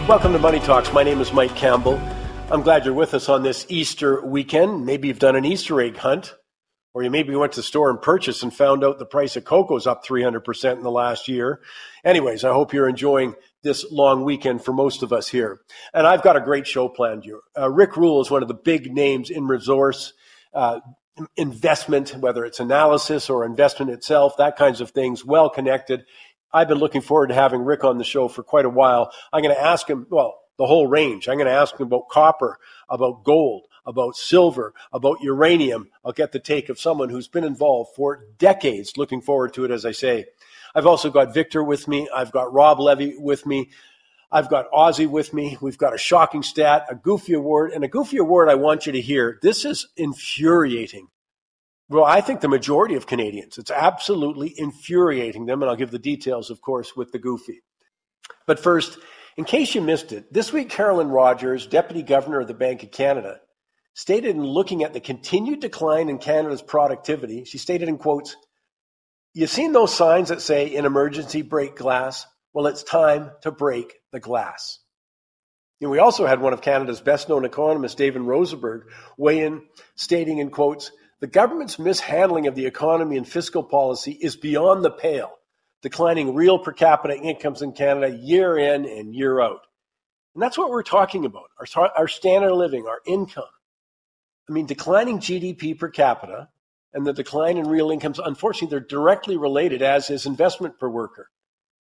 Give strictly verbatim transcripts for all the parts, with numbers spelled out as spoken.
Welcome to Money Talks. My name is Mike Campbell. I'm glad you're with us on this Easter weekend. Maybe you've done an Easter egg hunt, or you maybe went to the store and purchased and found out the price of cocoa is up three hundred percent in the last year. Anyways, I hope you're enjoying this long weekend for most of us here. And I've got a great show planned here. Uh, Rick Rule is one of the big names in resource uh, investment, whether it's analysis or investment itself, that kinds of things, well connected. I've been looking forward to having Rick on the show for quite a while. I'm going to ask him, well, the whole range. I'm going to ask him about copper, about gold, about silver, about uranium. I'll get the take of someone who's been involved for decades. Looking forward to it, as I say. I've also got Victor with me. I've got Rob Levy with me. I've got Ozzy with me. We've got a shocking stat, a goofy award, and a goofy award I want you to hear. This is infuriating. Well, I think the majority of Canadians, it's absolutely infuriating them, and I'll give the details, of course, with the goofy. But first, in case you missed it, this week Carolyn Rogers, Deputy Governor of the Bank of Canada, stated in looking at the continued decline in Canada's productivity, she stated in quotes, "You've seen those signs that say, in emergency, break glass? Well, it's time to break the glass." And we also had one of Canada's best-known economists, David Rosenberg, weigh in, stating in quotes, "The government's mishandling of the economy and fiscal policy is beyond the pale, declining real per capita incomes in Canada year in and year out." And that's what we're talking about, our, our standard of living, our income. I mean, declining G D P per capita and the decline in real incomes, unfortunately, they're directly related, as is investment per worker.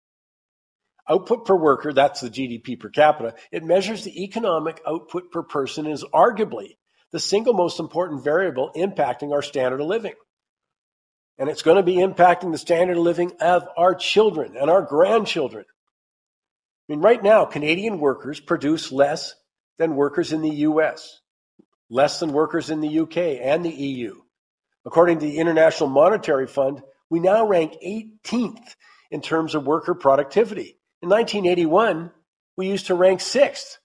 Output per worker, that's the G D P per capita, it measures the economic output per person and is arguably the single most important variable impacting our standard of living. And it's going to be impacting the standard of living of our children and our grandchildren. I mean, right now, Canadian workers produce less than workers in the U S, less than workers in the U K and the E U. According to the International Monetary Fund, we now rank eighteenth in terms of worker productivity. In nineteen eighty-one, we used to rank sixth.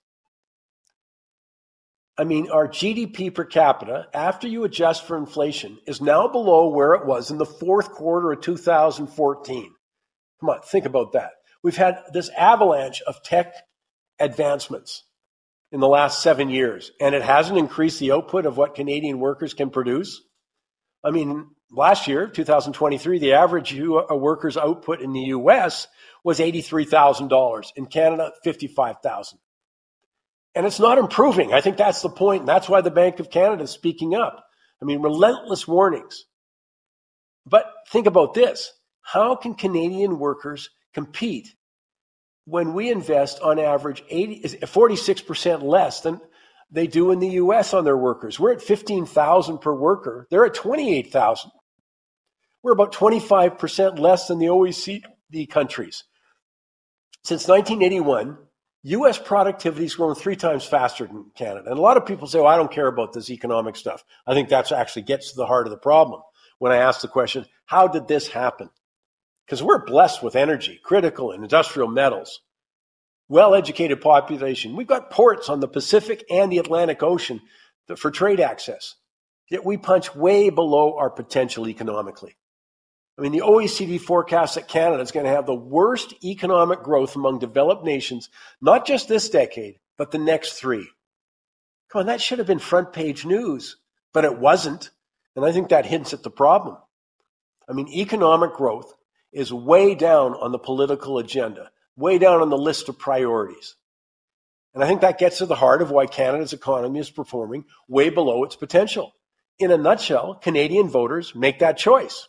I mean, our G D P per capita, after you adjust for inflation, is now below where it was in the fourth quarter of two thousand fourteen. Come on, think about that. We've had this avalanche of tech advancements in the last seven years, and it hasn't increased the output of what Canadian workers can produce. I mean, last year, two thousand twenty-three, the average worker's output in the U S was eighty-three thousand dollars. In Canada, fifty-five thousand dollars. And it's not improving. I think that's the point. And that's why the Bank of Canada is speaking up. I mean, relentless warnings. But think about this. How can Canadian workers compete when we invest on average eighty, forty-six percent less than they do in the U S on their workers? We're at fifteen thousand per worker. They're at twenty-eight thousand. We're about twenty-five percent less than the O E C D countries. Since nineteen eighty-one, U S productivity has grown three times faster than Canada. And a lot of people say, oh, I don't care about this economic stuff. I think that actually gets to the heart of the problem when I ask the question, how did this happen? Because we're blessed with energy, critical and industrial metals, well-educated population. We've got ports on the Pacific and the Atlantic Ocean for trade access. Yet we punch way below our potential economically. I mean, the O E C D forecasts that Canada is going to have the worst economic growth among developed nations, not just this decade, but the next three. Come on, that should have been front page news, but it wasn't. And I think that hints at the problem. I mean, economic growth is way down on the political agenda, way down on the list of priorities. And I think that gets to the heart of why Canada's economy is performing way below its potential. In a nutshell, Canadian voters make that choice.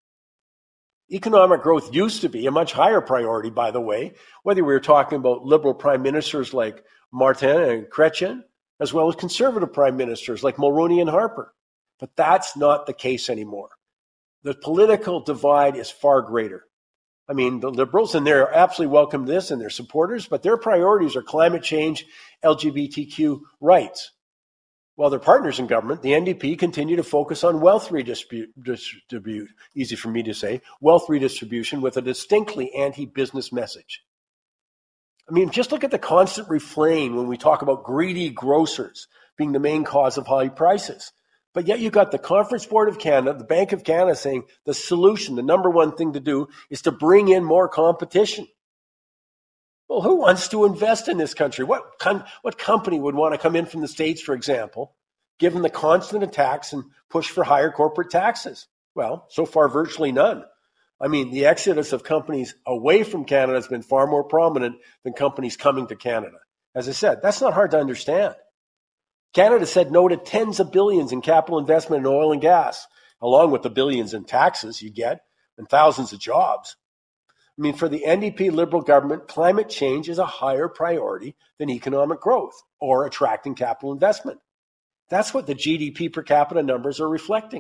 Economic growth used to be a much higher priority, by the way, whether we were talking about liberal prime ministers like Martin and Chrétien, as well as conservative prime ministers like Mulroney and Harper. But that's not the case anymore. The political divide is far greater. I mean, the Liberals, and they're absolutely welcome to this, and their supporters, but their priorities are climate change, L G B T Q rights. While their partners in government, the N D P, continue to focus on wealth redistribute, distribute, easy for me to say, wealth redistribution with a distinctly anti-business message. I mean, just look at the constant refrain when we talk about greedy grocers being the main cause of high prices. But yet you've got the Conference Board of Canada, the Bank of Canada saying the solution, the number one thing to do is to bring in more competition. Well, who wants to invest in this country? What con- what company would want to come in from the States, for example, given the constant attacks and push for higher corporate taxes? Well, so far, virtually none. I mean, the exodus of companies away from Canada has been far more prominent than companies coming to Canada. As I said, that's not hard to understand. Canada said no to tens of billions in capital investment in oil and gas, along with the billions in taxes you get and thousands of jobs. I mean, for the N D P Liberal government, climate change is a higher priority than economic growth or attracting capital investment. That's what the G D P per capita numbers are reflecting.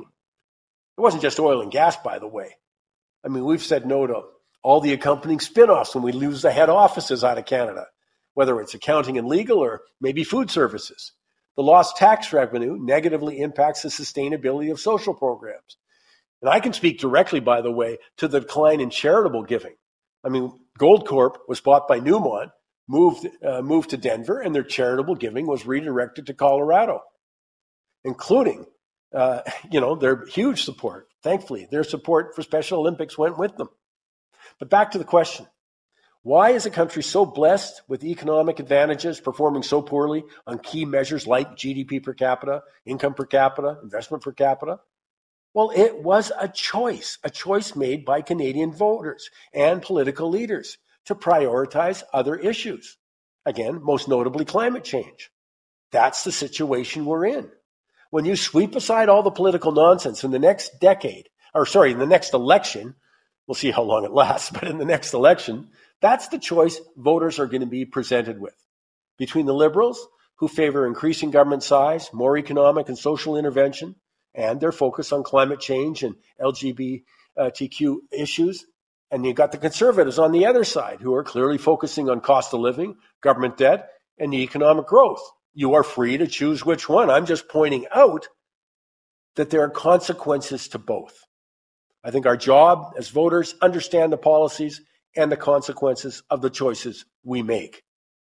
It wasn't just oil and gas, by the way. I mean, we've said no to all the accompanying spin-offs when we lose the head offices out of Canada, whether it's accounting and legal or maybe food services. The lost tax revenue negatively impacts the sustainability of social programs. And I can speak directly, by the way, to the decline in charitable giving. I mean, Goldcorp was bought by Newmont, moved, uh, moved to Denver, and their charitable giving was redirected to Colorado, including, uh, you know, their huge support. Thankfully, their support for Special Olympics went with them. But back to the question. Why is a country so blessed with economic advantages performing so poorly on key measures like G D P per capita, income per capita, investment per capita? Well, it was a choice, a choice made by Canadian voters and political leaders to prioritize other issues. Again, most notably climate change. That's the situation we're in. When you sweep aside all the political nonsense in the next decade, or sorry, in the next election, we'll see how long it lasts, but in the next election, that's the choice voters are going to be presented with. Between the Liberals, who favor increasing government size, more economic and social intervention, and their focus on climate change and L G B T Q issues. And you've got the Conservatives on the other side, who are clearly focusing on cost of living, government debt, and economic growth. You are free to choose which one. I'm just pointing out that there are consequences to both. I think our job as voters, understand the policies and the consequences of the choices we make.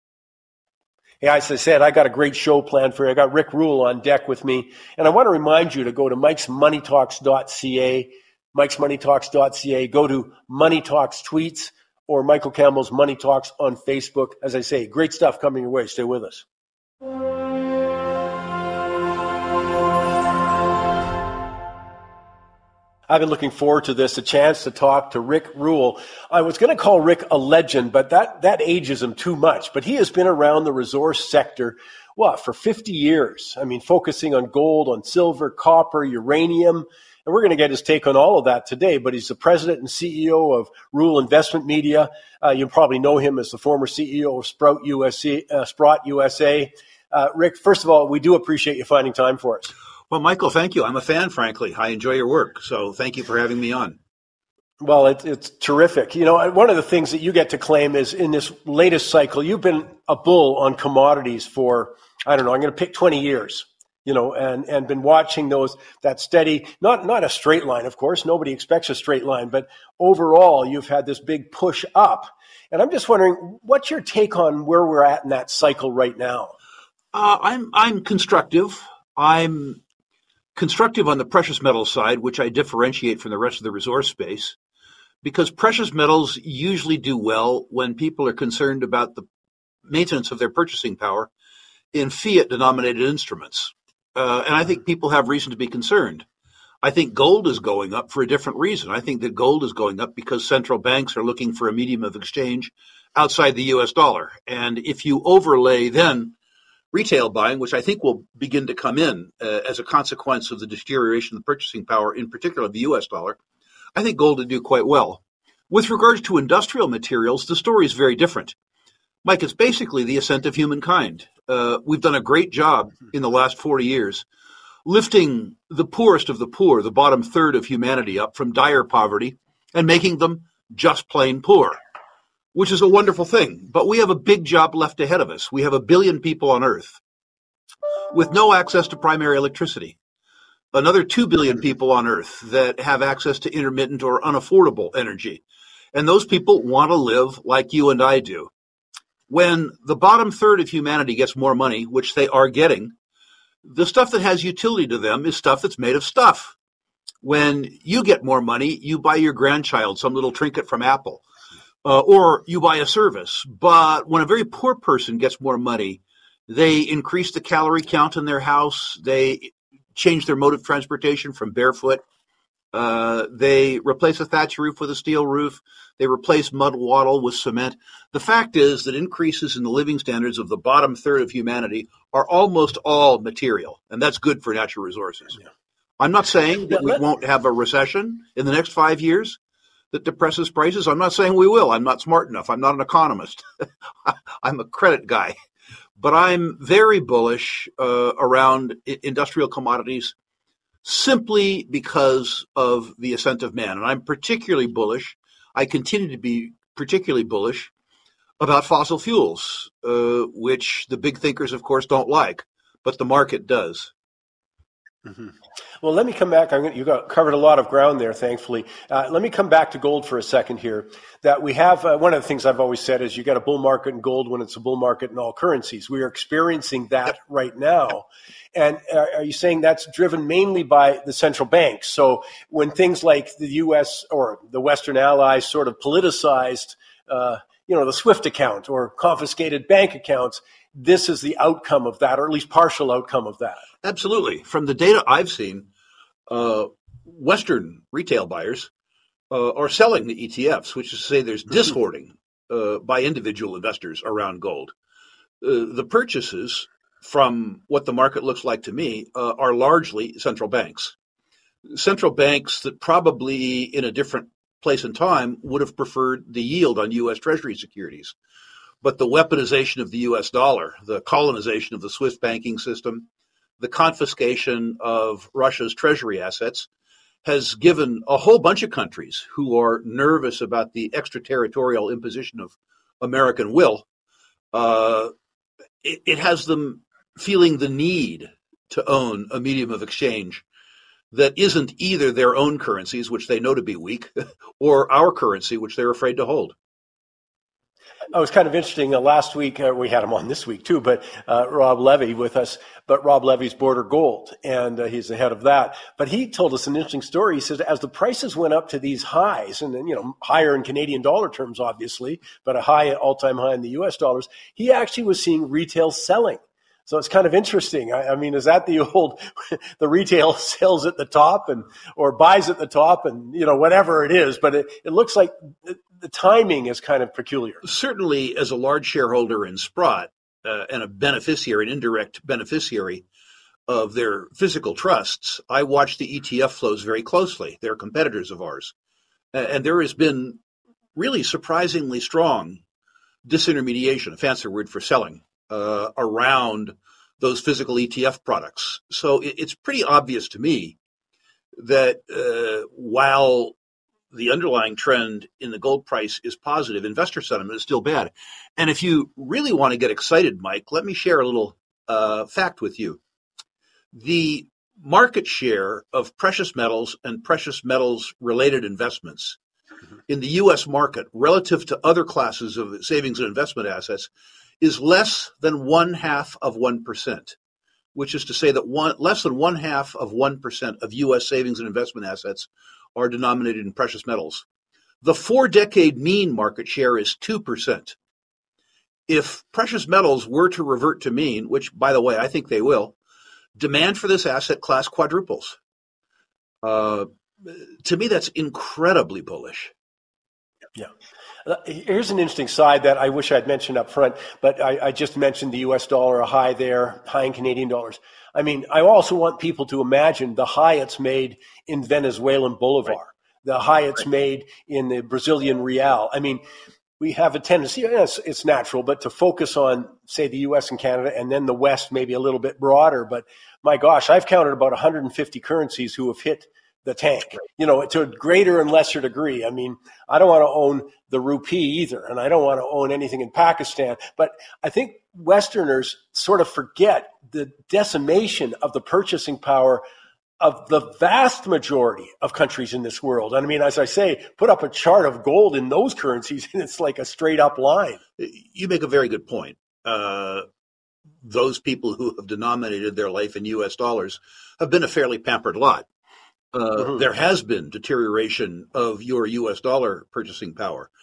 Hey, as I said, I got a great show planned for you. I got Rick Rule on deck with me. And I want to remind you to go to mikes money talks dot c a, mikes money talks dot c a, go to Money Talks Tweets or Michael Campbell's Money Talks on Facebook. As I say, great stuff coming your way. Stay with us. I've been looking forward to this, a chance to talk to Rick Rule. I was going to call Rick a legend, but that, that ages him too much. But he has been around the resource sector, what, for fifty years. I mean, focusing on gold, on silver, copper, uranium. And we're going to get his take on all of that today. But he's the president and C E O of Rule Investment Media. Uh, you probably know him as the former C E O of Sprout U S A. Uh, Sprott U S A. Uh, Rick, first of all, we do appreciate you finding time for us. Well, Michael, thank you. I'm a fan, frankly. I enjoy your work. So thank you for having me on. Well, it, it's terrific. You know, one of the things that you get to claim is in this latest cycle, you've been a bull on commodities for, I don't know, I'm going to pick twenty years, you know, and, and been watching those, that steady, not, not a straight line, of course. Nobody expects a straight line, but overall, you've had this big push up. And I'm just wondering, what's your take on where we're at in that cycle right now? Uh, I'm, I'm constructive. I'm constructive on the precious metals side, which I differentiate from the rest of the resource space, because precious metals usually do well when people are concerned about the maintenance of their purchasing power in fiat-denominated instruments. Uh, and I think people have reason to be concerned. I think gold is going up for a different reason. I think that gold is going up because central banks are looking for a medium of exchange outside the U S dollar. And if you overlay then retail buying, which I think will begin to come in uh, as a consequence of the deterioration of the purchasing power, in particular of the U S dollar, I think gold will do quite well. With regards to industrial materials, the story is very different. Mike, it's basically the ascent of humankind. Uh, we've done a great job in the last forty years lifting the poorest of the poor, the bottom third of humanity, up from dire poverty and making them just plain poor, which is a wonderful thing. But we have a big job left ahead of us. We have a billion people on Earth with no access to primary electricity. Another two billion people on Earth that have access to intermittent or unaffordable energy. And those people want to live like you and I do. When the bottom third of humanity gets more money, which they are getting, the stuff that has utility to them is stuff that's made of stuff. When you get more money, you buy your grandchild some little trinket from Apple. uh, or you buy a service. But when a very poor person gets more money, they increase the calorie count in their house. They change their mode of transportation from barefoot. Uh, they replace a thatch roof with a steel roof. They replace mud wattle with cement. The fact is that increases in the living standards of the bottom third of humanity are almost all material, and that's good for natural resources. Yeah. I'm not saying that we won't have a recession in the next five years that depresses prices. I'm not saying we will. I'm not smart enough. I'm not an economist. I'm a credit guy. But I'm very bullish uh, around industrial commodities simply because of the ascent of man. And I'm particularly bullish. I continue to be particularly bullish about fossil fuels, uh, which the big thinkers, of course, don't like, but the market does. Mm-hmm. Well, let me come back. I'm gonna, you got covered a lot of ground there, thankfully. Uh, let me come back to gold for a second here. That we have uh, one of the things I've always said is you got a bull market in gold when it's a bull market in all currencies. We are experiencing that right now. And are, are you saying that's driven mainly by the central banks? So when things like the U S or the Western allies sort of politicized, uh, you know, the SWIFT account or confiscated bank accounts, this is the outcome of that, or at least partial outcome of that. Absolutely. From the data I've seen, uh, Western retail buyers uh, are selling the E T Fs, which is to say there's dishoarding uh, by individual investors around gold. Uh, the purchases, from what the market looks like to me, uh, are largely central banks. Central banks that probably in a different place and time would have preferred the yield on U S Treasury securities. But the weaponization of the U S dollar, the colonization of the SWIFT banking system, the confiscation of Russia's treasury assets has given a whole bunch of countries who are nervous about the extraterritorial imposition of American will, uh, it, it has them feeling the need to own a medium of exchange that isn't either their own currencies, which they know to be weak, or our currency, which they're afraid to hold. Oh, it was kind of interesting. Uh, last week, uh, we had him on this week too, but uh, Rob Levy with us, but Rob Levy's Border Gold, and uh, he's the head of that. But he told us an interesting story. He says as the prices went up to these highs, and then, you know, higher in Canadian dollar terms, obviously, but a high, all-time high in the U S dollars, he actually was seeing retail selling. So it's kind of interesting. I, I mean, is that the old, the retail sells at the top and, or buys at the top and, you know, whatever it is, but it, it looks like the, the timing is kind of peculiar. Certainly as a large shareholder in Sprott uh, and a beneficiary, an indirect beneficiary of their physical trusts, I watch the E T F flows very closely. They're competitors of ours. Uh, and there has been really surprisingly strong disintermediation, a fancy word for selling, Uh, around those physical E T F products. So it, it's pretty obvious to me that uh, while the underlying trend in the gold price is positive, investor sentiment is still bad. And if you really want to get excited, Mike, let me share a little uh, fact with you. The market share of precious metals and precious metals related investments in the U S market relative to other classes of savings and investment assets is less than one half of one percent, which is to say that one, less than one half of one percent of U S savings and investment assets are denominated in precious metals. The four-decade mean market share is two percent. If precious metals were to revert to mean, which, by the way, I think they will, demand for this asset class quadruples. Uh, to me, that's incredibly bullish. Yeah. Here's an interesting side that I wish I'd mentioned up front, but I, I just mentioned the U S dollar, a high there, high in Canadian dollars. I mean, I also want people to imagine the high it's made in Venezuelan bolivar, right. the high it's right. made in the Brazilian real. I mean, we have a tendency, yes, it's natural, but to focus on, say, the U S and Canada, and then the West maybe a little bit broader. But my gosh, I've counted about one hundred fifty currencies who have hit the tank, you know, to a greater and lesser degree. I mean, I don't want to own the rupee either, and I don't want to own anything in Pakistan. But I think Westerners sort of forget the decimation of the purchasing power of the vast majority of countries in this world. And I mean, as I say, put up a chart of gold in those currencies, and it's like a straight up line. You make a very good point. Uh, those people who have denominated their life in U S dollars have been a fairly pampered lot. Uh, mm-hmm. There has been deterioration of your U S dollar purchasing power.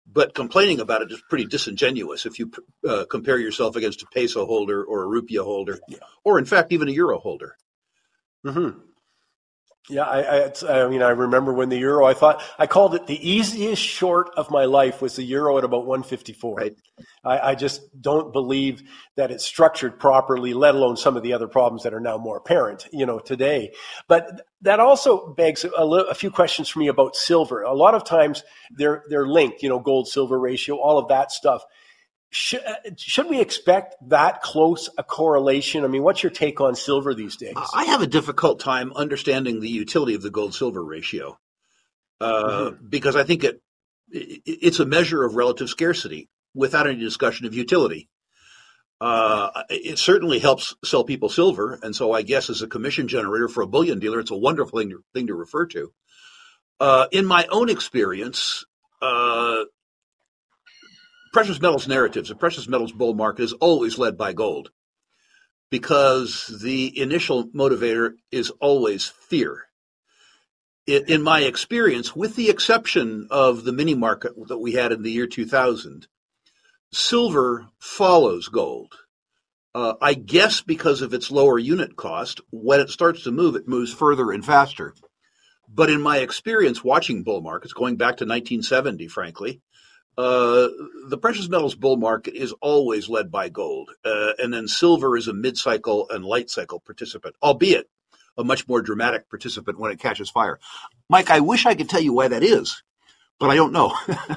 but complaining about it is pretty disingenuous if you uh, compare yourself against a peso holder or a rupiah holder, yeah. or in fact, even a euro holder. Mm-hmm. Yeah, I, I, it's, I mean, I remember when the euro, I thought, I called it the easiest short of my life was the euro at about one fifty-four. Right. I, I just don't believe that it's structured properly, let alone some of the other problems that are now more apparent, you know, today. But that also begs a, a few questions for me about silver. A lot of times they're, they're linked, you know, gold silver ratio, all of that stuff. Should, should we expect that close a correlation? I mean, what's your take on silver these days? I have a difficult time understanding the utility of the gold-silver ratio uh, mm-hmm. because I think it, it it's a measure of relative scarcity without any discussion of utility. Uh, it certainly helps sell people silver, and so I guess as a commission generator for a bullion dealer, it's a wonderful thing to, thing to refer to. Uh, in my own experience, uh, precious metals narratives, the precious metals bull market is always led by gold because the initial motivator is always fear. In my experience, with the exception of the mini market that we had in the year two thousand, silver follows gold. Uh, I guess because of its lower unit cost, when it starts to move, it moves further and faster. But in my experience watching bull markets, going back to nineteen seventy, frankly, Uh, the precious metals bull market is always led by gold, uh, and then silver is a mid-cycle and light-cycle participant, albeit a much more dramatic participant when it catches fire. Mike, I wish I could tell you why that is, but I don't know.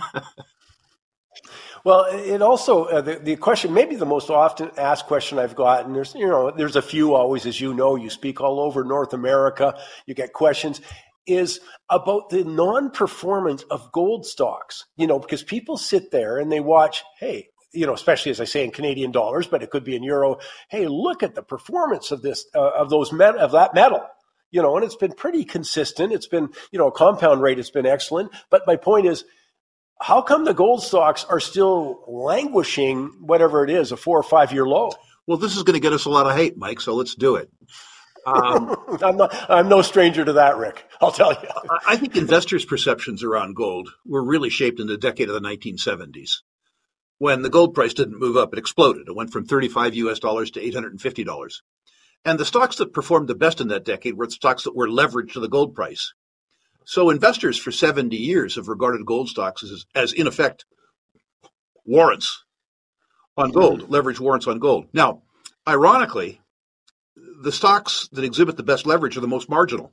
Well, it also uh, the, the question, maybe the most often asked question I've gotten. There's you know there's a few always, as you know, you speak all over North America, you get questions. Is about the non-performance of gold stocks, you know, because people sit there and they watch, hey, you know, especially as I say in Canadian dollars, but it could be in euro. Hey, look at the performance of this, uh, of those met- of that metal, you know, and it's been pretty consistent. It's been, you know, a compound rate has been excellent. But my point is, how come the gold stocks are still languishing, whatever it is, a four or five year low? Well, this is going to get us a lot of hate, Mike. So let's do it. Um, I'm not, I'm no stranger to that, Rick. I'll tell you. I think investors' perceptions around gold were really shaped in the decade of the nineteen seventies. When the gold price didn't move up, it exploded. It went from thirty-five U S dollars to eight hundred fifty dollars. And the stocks that performed the best in that decade were the stocks that were leveraged to the gold price. So investors for seventy years have regarded gold stocks as, as in effect, warrants on gold, leverage warrants on gold. Now, ironically, the stocks that exhibit the best leverage are the most marginal.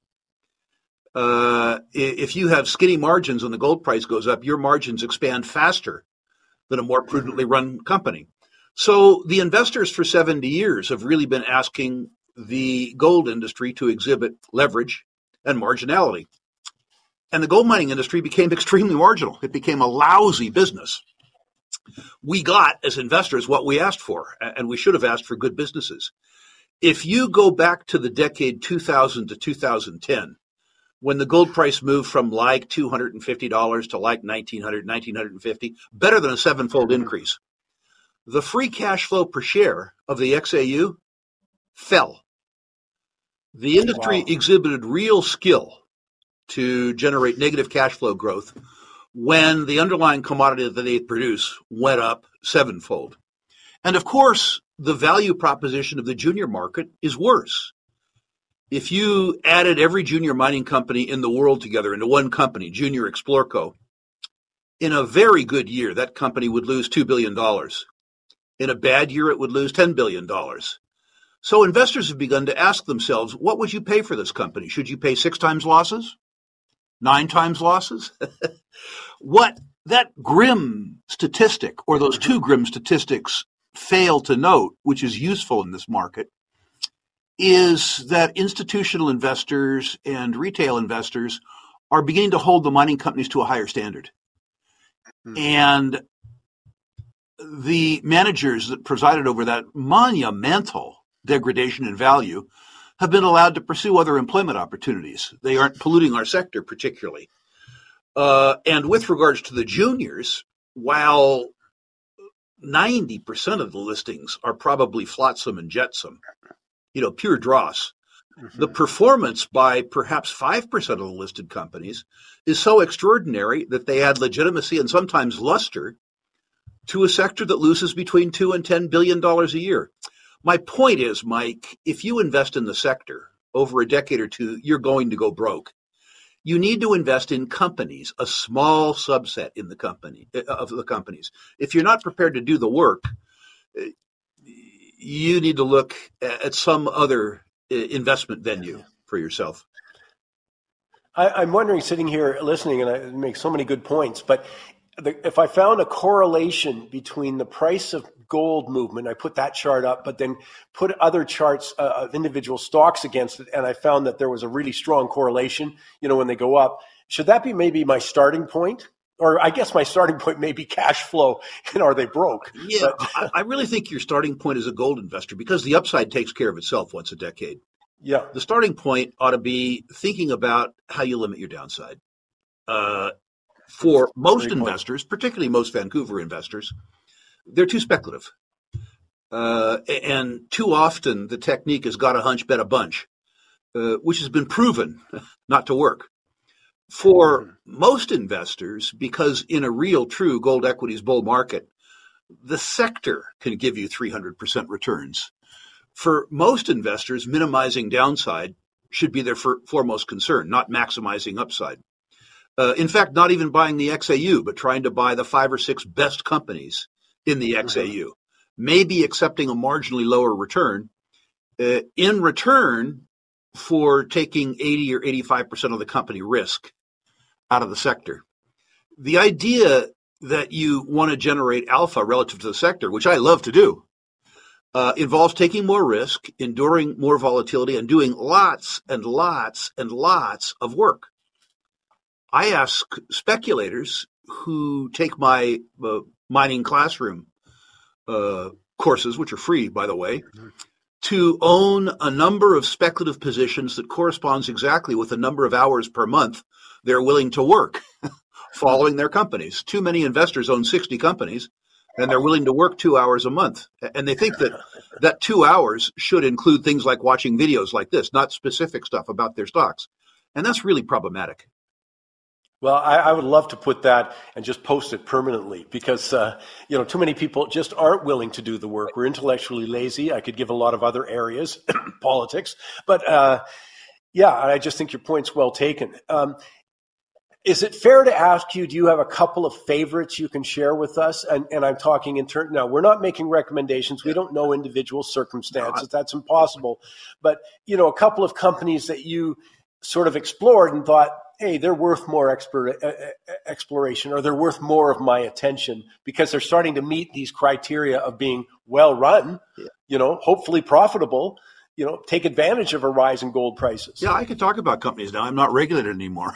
Uh, if you have skinny margins and the gold price goes up, your margins expand faster than a more prudently run company. So the investors for seventy years have really been asking the gold industry to exhibit leverage and marginality. And the gold mining industry became extremely marginal. It became a lousy business. We got, as investors, what we asked for, and we should have asked for good businesses. If you go back to the decade two thousand to two thousand ten, when the gold price moved from like two hundred fifty dollars to like nineteen hundred dollars, nineteen fifty dollars, better than a sevenfold increase, the free cash flow per share of the X A U fell. The industry wow. exhibited real skill to generate negative cash flow growth when the underlying commodity that they produce went up sevenfold. And of course, the value proposition of the junior market is worse. If you added every junior mining company in the world together into one company, Junior Explorco, in a very good year, that company would lose two billion dollars. In a bad year, it would lose ten billion dollars. So investors have begun to ask themselves, what would you pay for this company? Should you pay six times losses? Nine times losses? What that grim statistic, or those two grim statistics, fail to note, which is useful in this market, is that institutional investors and retail investors are beginning to hold the mining companies to a higher standard. Hmm. And the managers that presided over that monumental degradation in value have been allowed to pursue other employment opportunities. They aren't polluting our sector particularly. Uh, and with regards to the juniors, while ninety percent of the listings are probably flotsam and jetsam, you know, pure dross, The performance by perhaps five percent of the listed companies is so extraordinary that they add legitimacy and sometimes luster to a sector that loses between two and ten billion dollars a year. My point is, Mike, if you invest in the sector over a decade or two, you're going to go broke. You need to invest in companies, a small subset in the company of the companies. If you're not prepared to do the work, you need to look at some other investment venue for yourself. I, I'm wondering, sitting here listening, and I make so many good points, but the, if I found a correlation between the price of gold movement, I put that chart up, but then put other charts uh, of individual stocks against it, and I found that there was a really strong correlation, you know, when they go up. Should that be maybe my starting point? Or I guess my starting point may be cash flow, and are they broke? Yeah, I, I really think your starting point is a gold investor because the upside takes care of itself once a decade. Yeah. The starting point ought to be thinking about how you limit your downside. Uh, for most Great investors, point. Particularly most Vancouver investors, they're too speculative. Uh, and too often the technique is got a hunch, bet a bunch, uh, which has been proven not to work. For most investors, because in a real, true gold equities bull market, the sector can give you three hundred percent returns. For most investors, minimizing downside should be their foremost concern, not maximizing upside. Uh, in fact, not even buying the X A U, but trying to buy the five or six best companies in the X A U, maybe accepting a marginally lower return uh, in return for taking eighty or eighty-five percent of the company risk out of the sector. The idea that you want to generate alpha relative to the sector, which I love to do, uh, involves taking more risk, enduring more volatility, and doing lots and lots and lots of work. I ask speculators who take my uh, mining classroom uh, courses, which are free, by the way, to own a number of speculative positions that corresponds exactly with the number of hours per month they're willing to work following their companies. Too many investors own sixty companies, and they're willing to work two hours a month. And they think that that two hours should include things like watching videos like this, not specific stuff about their stocks. And that's really problematic. Well, I, I would love to put that and just post it permanently because, uh, you know, too many people just aren't willing to do the work. We're intellectually lazy. I could give a lot of other areas, politics. But, uh, yeah, I just think your point's well taken. Um, is it fair to ask you, do you have a couple of favorites you can share with us? And, and I'm talking in turn. Now, we're not making recommendations. We don't know individual circumstances. That's impossible. But, you know, a couple of companies that you sort of explored and thought, hey, they're worth more explore, uh, exploration, or they're worth more of my attention because they're starting to meet these criteria of being well run, yeah. you know, hopefully profitable, you know, take advantage of a rise in gold prices. Yeah, I can talk about companies now. I'm not regulated anymore.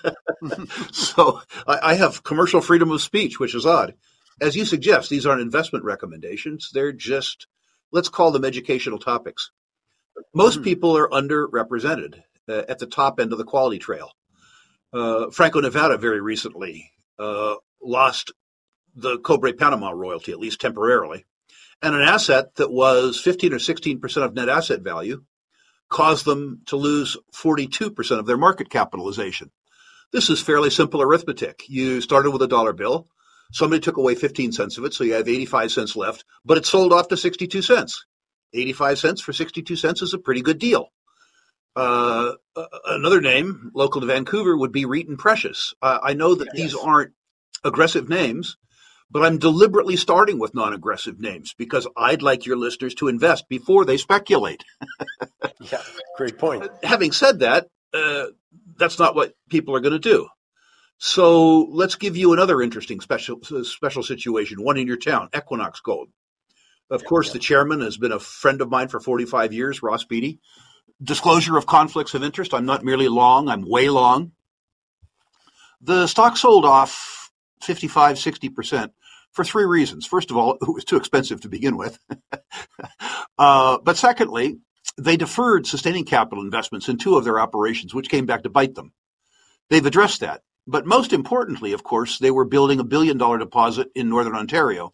So I, I have commercial freedom of speech, which is odd. As you suggest, these aren't investment recommendations. They're just, let's call them educational topics. Most mm-hmm. people are underrepresented uh, at the top end of the quality trail. Uh, Franco-Nevada very recently uh, lost the Cobre Panama royalty, at least temporarily, and an asset that was fifteen or sixteen percent of net asset value caused them to lose forty-two percent of their market capitalization. This is fairly simple arithmetic. You started with a dollar bill. Somebody took away fifteen cents of it, so you have eighty-five cents left, but it sold off to sixty-two cents. eighty-five cents for sixty-two cents is a pretty good deal. Uh, another name, local to Vancouver, would be Wheaton Precious. Uh, I know that yes. these aren't aggressive names, but I'm deliberately starting with non-aggressive names because I'd like your listeners to invest before they speculate. Yeah, great point. Having said that, uh, that's not what people are going to do. So let's give you another interesting special special situation, one in your town, Equinox Gold. Of yeah, course, yeah. the chairman has been a friend of mine for forty-five years, Ross Beatty. Disclosure of conflicts of interest. I'm not merely long, I'm way long. The stock sold off fifty-five, sixty percent for three reasons. First of all, it was too expensive to begin with. uh, but secondly, they deferred sustaining capital investments in two of their operations, which came back to bite them. They've addressed that. But most importantly, of course, they were building a billion dollar deposit in Northern Ontario.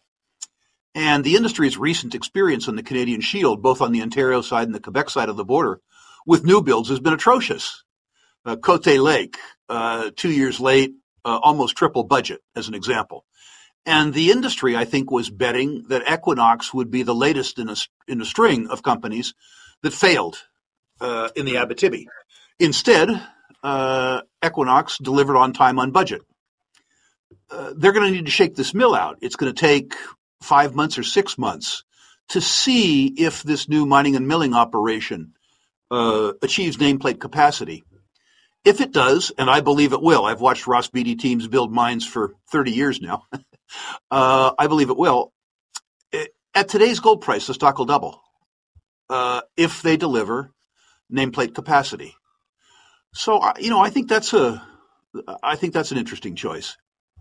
And the industry's recent experience on the Canadian Shield, both on the Ontario side and the Quebec side of the border, with new builds has been atrocious. Uh, Cote Lake, uh, two years late, uh, almost triple budget, as an example. And the industry, I think, was betting that Equinox would be the latest in a, in a string of companies that failed uh, in the Abitibi. Instead, uh, Equinox delivered on time, on budget. Uh, they're going to need to shake this mill out. It's going to take five months or six months to see if this new mining and milling operation uh, achieves nameplate capacity. If it does, and I believe it will, I've watched Ross Beatty teams build mines for thirty years now. uh, I believe it will. At today's gold price, the stock will double uh, if they deliver nameplate capacity. So, you know, I think that's a, I think that's an interesting choice.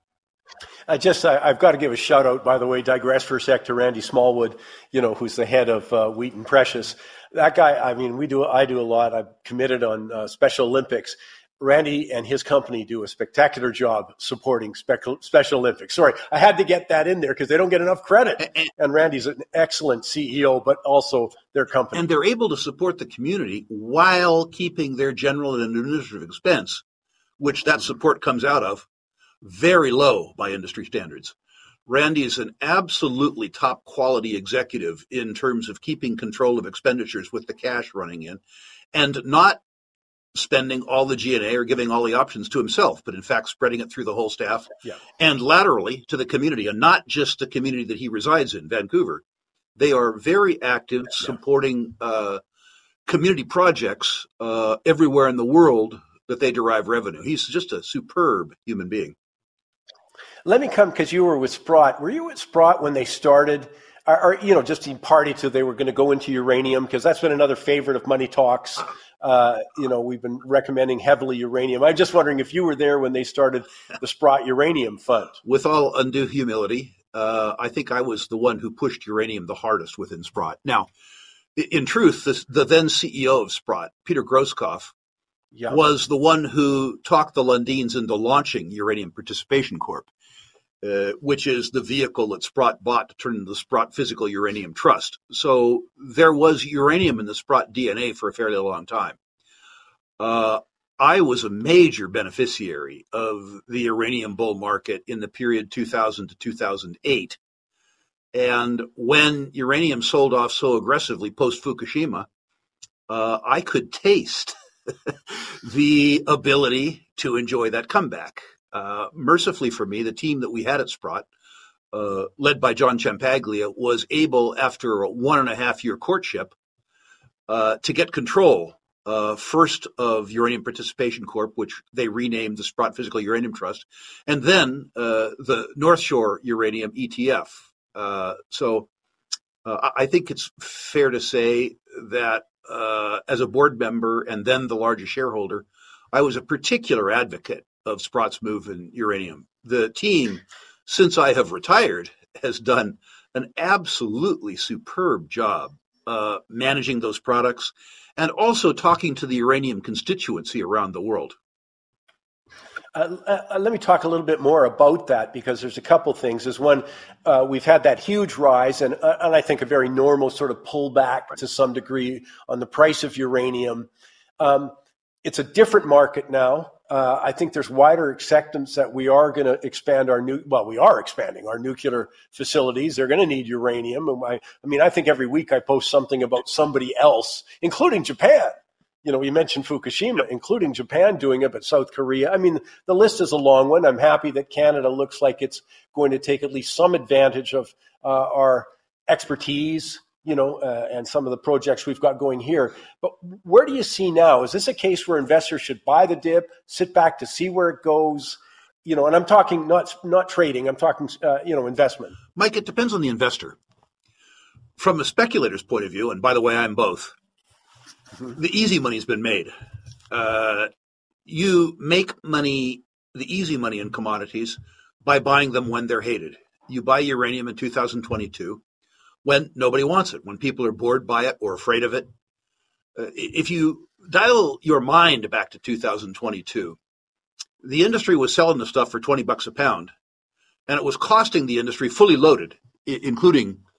I just, I, I've got to give a shout out, by the way, digress for a sec to Randy Smallwood, you know, who's the head of uh, Wheaton Precious. That guy, I mean, we do, I do a lot. I'm committed on uh, Special Olympics. Randy and his company do a spectacular job supporting Special, Special Olympics. Sorry, I had to get that in there because they don't get enough credit. And, and Randy's an excellent C E O, but also their company. And they're able to support the community while keeping their general and administrative expense, which that support comes out of, very low by industry standards. Randy is an absolutely top quality executive in terms of keeping control of expenditures with the cash running in and not spending all the G and A or giving all the options to himself, but in fact spreading it through the whole staff yeah. and laterally to the community, and not just the community that he resides in, Vancouver. They are very active yeah. supporting uh, community projects uh, everywhere in the world that they derive revenue. He's just a superb human being. Let me come, because you were with Sprott. Were you with Sprott when they started, or, or you know, just in party to they were going to go into uranium? Because that's been another favorite of Money Talks. Uh, you know, we've been recommending heavily uranium. I'm just wondering if you were there when they started the Sprott Uranium Fund. With all undue humility, uh, I think I was the one who pushed uranium the hardest within Sprott. Now, in truth, this, the then C E O of Sprott, Peter Grosskopf, yeah. was the one who talked the Lundins into launching Uranium Participation Corp. Uh, which is the vehicle that Sprott bought to turn into the Sprott Physical Uranium Trust. So there was uranium in the Sprott D N A for a fairly long time. Uh, I was a major beneficiary of the uranium bull market in the period two thousand to two thousand eight. And when uranium sold off so aggressively post-Fukushima, uh, I could taste the ability to enjoy that comeback. Uh, mercifully for me, the team that we had at Sprott, uh, led by John Champaglia, was able, after a one and a half year courtship, uh, to get control, uh, first of Uranium Participation Corp, which they renamed the Sprott Physical Uranium Trust, and then uh, the North Shore Uranium E T F. Uh, so uh, I think it's fair to say that uh, as a board member and then the largest shareholder, I was a particular advocate of Sprott's move in uranium. The team, since I have retired, has done an absolutely superb job uh, managing those products and also talking to the uranium constituency around the world. Uh, uh, let me talk a little bit more about that, because there's a couple things. There's one, uh, we've had that huge rise and, uh, and I think a very normal sort of pullback to some degree on the price of uranium. Um, it's a different market now. Uh, I think there's wider acceptance that we are going to expand our new, well, we are expanding our nuclear facilities. They're going to need uranium. And I, I mean, I think every week I post something about somebody else, including Japan. You know, you mentioned Fukushima, including Japan doing it, but South Korea. I mean, the list is a long one. I'm happy that Canada looks like it's going to take at least some advantage of uh, our expertise, you know, uh, and some of the projects we've got going here. But where do you see now? Is this a case where investors should buy the dip, sit back to see where it goes? You know, and I'm talking not not trading. I'm talking, uh, you know, investment. Mike, it depends on the investor. From a speculator's point of view, and by the way, I'm both, the easy money's been made. Uh, you make money, the easy money in commodities, by buying them when they're hated. You buy uranium in two thousand twenty-two. When nobody wants it, when people are bored by it or afraid of it. Uh, if you dial your mind back to two thousand twenty-two, the industry was selling the stuff for twenty bucks a pound, and it was costing the industry fully loaded, I- including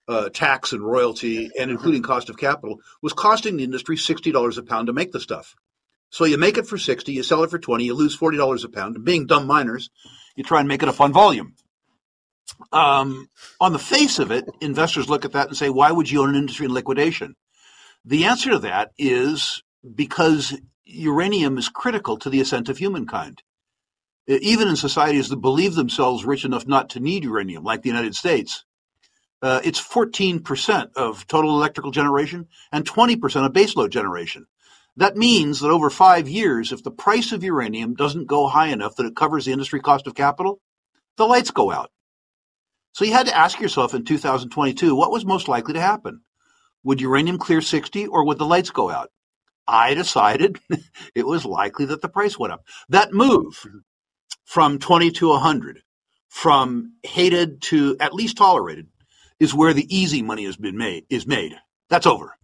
uh, tax and royalty, and including cost of capital, was costing the industry sixty dollars a pound to make the stuff. So you make it for sixty, you sell it for twenty, you lose forty dollars a pound. And being dumb miners, you try and make it up on volume. Um, on the face of it, investors look at that and say, why would you own an industry in liquidation? The answer to that is because uranium is critical to the ascent of humankind. Even in societies that believe themselves rich enough not to need uranium, like the United States, uh, it's fourteen percent of total electrical generation and twenty percent of baseload generation. That means that over five years, if the price of uranium doesn't go high enough that it covers the industry cost of capital, the lights go out. So you had to ask yourself in two thousand twenty-two, what was most likely to happen? Would uranium clear sixty or would the lights go out? I decided it was likely that the price went up. That move from twenty to one hundred, from hated to at least tolerated, is where the easy money has been made, is made. That's over.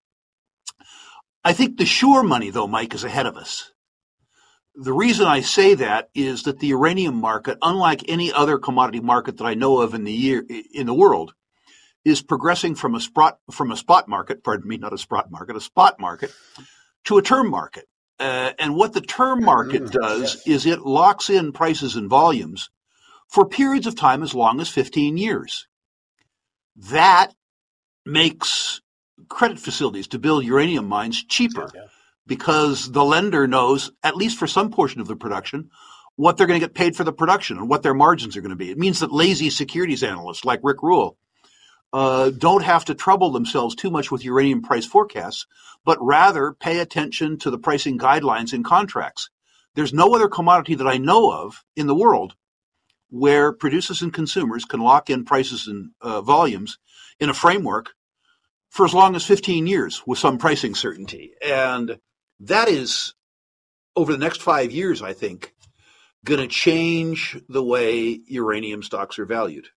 I think the sure money, though, Mike, is ahead of us. The reason I say that is that the uranium market, unlike any other commodity market that I know of in the year in the world, is progressing from a spot from a spot market, pardon me, not a spot market, a spot market, to a term market. Uh, and what the term market does yes. is it locks in prices and volumes for periods of time as long as fifteen years. That makes credit facilities to build uranium mines cheaper yeah. because the lender knows, at least for some portion of the production, what they're going to get paid for the production and what their margins are going to be. It means that lazy securities analysts like Rick Rule uh, don't have to trouble themselves too much with uranium price forecasts, but rather pay attention to the pricing guidelines in contracts. There's no other commodity that I know of in the world where producers and consumers can lock in prices and uh, volumes in a framework for as long as fifteen years with some pricing certainty. And that is, over the next five years, I think, going to change the way uranium stocks are valued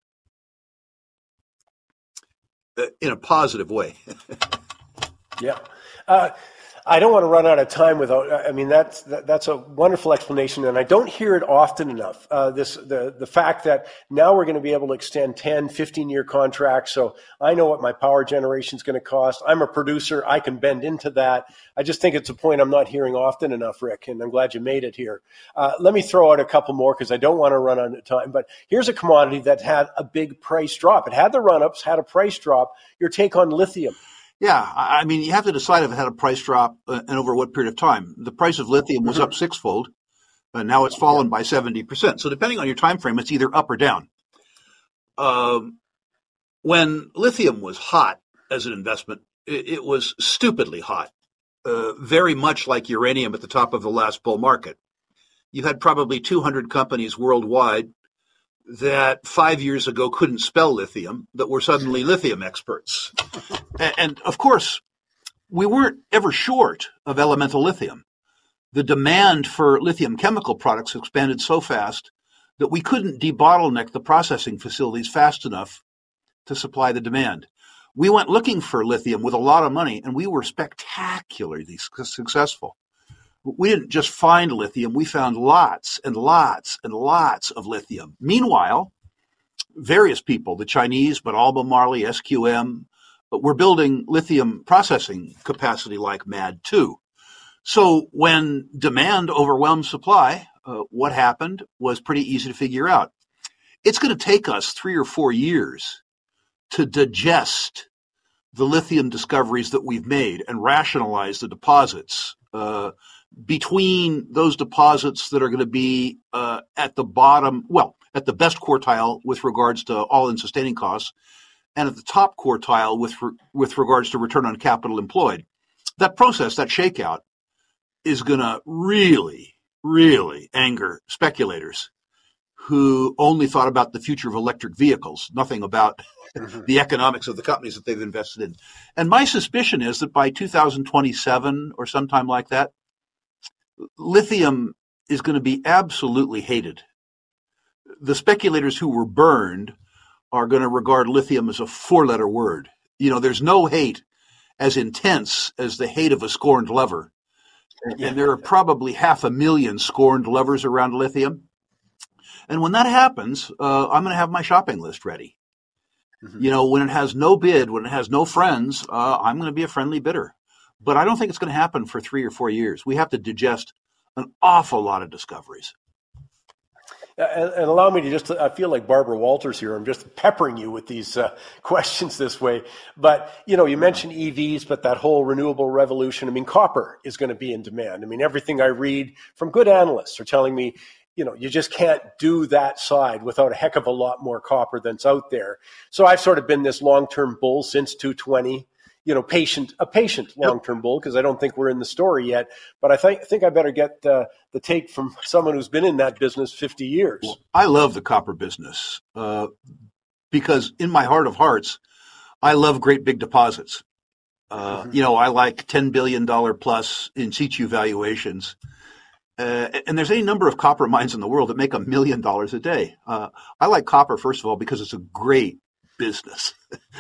uh, in a positive way. Yeah. Uh, I don't want to run out of time without, I mean, that's, that, that's a wonderful explanation, and I don't hear it often enough. Uh, this, the, the fact that now we're going to be able to extend ten, fifteen year contracts. So I know what my power generation is going to cost. I'm a producer. I can bend into that. I just think it's a point I'm not hearing often enough, Rick, and I'm glad you made it here. Uh, let me throw out a couple more because I don't want to run out of time, but here's a commodity that had a big price drop. It had the run-ups, had a price drop. Your take on lithium? Yeah, I mean, you have to decide if it had a price drop uh, and over what period of time. The price of lithium was up sixfold, and now it's fallen by seventy percent. So depending on your time frame, it's either up or down. Um, when lithium was hot as an investment, it, it was stupidly hot, uh, very much like uranium at the top of the last bull market. You had probably two hundred companies worldwide that five years ago couldn't spell lithium, that were suddenly lithium experts. And, and of course, we weren't ever short of elemental lithium. The demand for lithium chemical products expanded so fast that we couldn't debottleneck the processing facilities fast enough to supply the demand. We went looking for lithium with a lot of money, and we were spectacularly successful. We didn't just find lithium, we found lots and lots and lots of lithium. Meanwhile, various people, the Chinese, but Albemarle, S Q M, but we're building lithium processing capacity like mad too. So when demand overwhelmed supply, uh, what happened was pretty easy to figure out. It's going to take us three or four years to digest the lithium discoveries that we've made and rationalize the deposits. Uh, between those deposits that are going to be uh, at the bottom, well, at the best quartile with regards to all-in sustaining costs, and at the top quartile with re- with regards to return on capital employed. That process, that shakeout, is going to really, really anger speculators who only thought about the future of electric vehicles, nothing about the economics of the companies that they've invested in. And my suspicion is that by two thousand twenty-seven or sometime like that, lithium is going to be absolutely hated. The speculators who were burned are going to regard lithium as a four-letter word. You know, there's no hate as intense as the hate of a scorned lover. And, and there are probably half a million scorned lovers around lithium. And when that happens, uh, I'm going to have my shopping list ready. Mm-hmm. You know, when it has no bid, when it has no friends, uh, I'm going to be a friendly bidder. But I don't think it's going to happen for three or four years. We have to digest an awful lot of discoveries. And, and allow me to just, I feel like Barbara Walters here. I'm just peppering you with these uh, questions this way. But, you know, you mentioned E Vs, but that whole renewable revolution, I mean, copper is going to be in demand. I mean, everything I read from good analysts are telling me, you know, you just can't do that side without a heck of a lot more copper that's out there. So I've sort of been this long-term bull since two twenty. You know, patient, a patient long-term bull, because I don't think we're in the story yet. But I think, I think I better get uh, the take from someone who's been in that business fifty years. Well, I love the copper business uh, because in my heart of hearts, I love great big deposits. Uh, mm-hmm. You know, I like ten billion dollars plus in situ valuations. Uh, and there's any number of copper mines in the world that make a million dollars a day. Uh, I like copper, first of all, because it's a great business.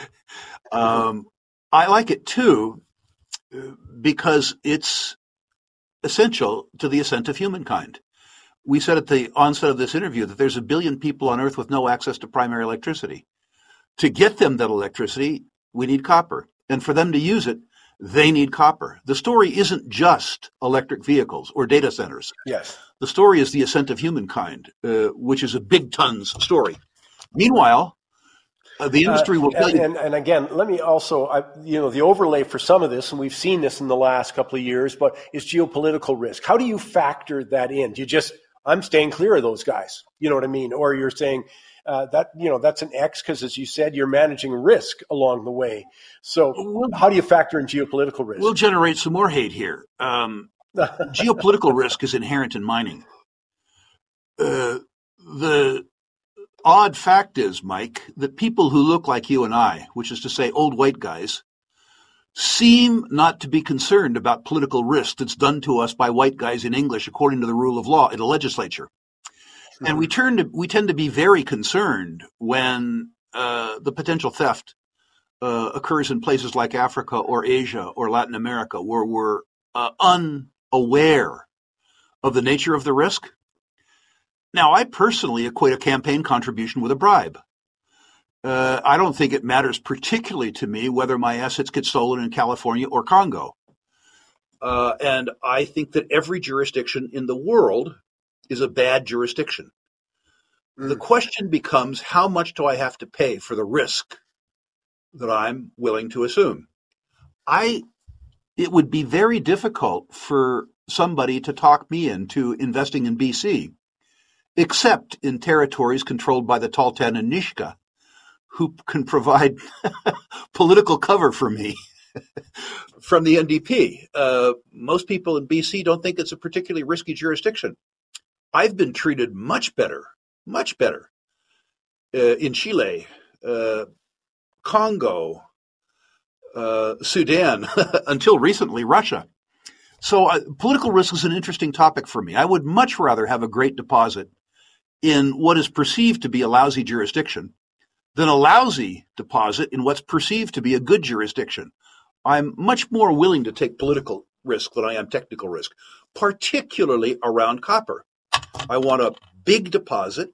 um, I like it, too, because it's essential to the ascent of humankind. We said at the onset of this interview that there's a billion people on Earth with no access to primary electricity. To get them that electricity, we need copper. And for them to use it, they need copper. The story isn't just electric vehicles or data centers. Yes. The story is the ascent of humankind, uh, which is a big tons story. Meanwhile, Uh, the industry will tell uh, and, you. And, and again, let me also, I, you know, the overlay for some of this, and we've seen this in the last couple of years, but is geopolitical risk. How do you factor that in? Do you just, I'm staying clear of those guys, you know what I mean? Or you're saying uh, that, you know, that's an X because, as you said, you're managing risk along the way. So we'll, how do you factor in geopolitical risk? We'll generate some more hate here. Um, geopolitical risk is inherent in mining. Uh, the odd fact is, Mike, that people who look like you and I, which is to say old white guys, seem not to be concerned about political risk that's done to us by white guys in English according to the rule of law in the legislature. Mm-hmm. And we turn to, we tend to be very concerned when uh, the potential theft uh, occurs in places like Africa or Asia or Latin America, where we're uh, unaware of the nature of the risk. Now, I personally equate a campaign contribution with a bribe. Uh, I don't think it matters particularly to me whether my assets get stolen in California or Congo. Uh, and I think that every jurisdiction in the world is a bad jurisdiction. Mm. The question becomes, how much do I have to pay for the risk that I'm willing to assume? I, it would be very difficult for somebody to talk me into investing in B C, except in territories controlled by the Tahltan and Nisga'a, who can provide political cover for me from the N D P. Uh, most people in B C don't think it's a particularly risky jurisdiction. I've been treated much better, much better uh, in Chile, uh, Congo, uh, Sudan, until recently, Russia. So uh, political risk is an interesting topic for me. I would much rather have a great deposit in what is perceived to be a lousy jurisdiction than a lousy deposit in what's perceived to be a good jurisdiction. I'm much more willing to take political risk than I am technical risk, particularly around copper. I want a big deposit.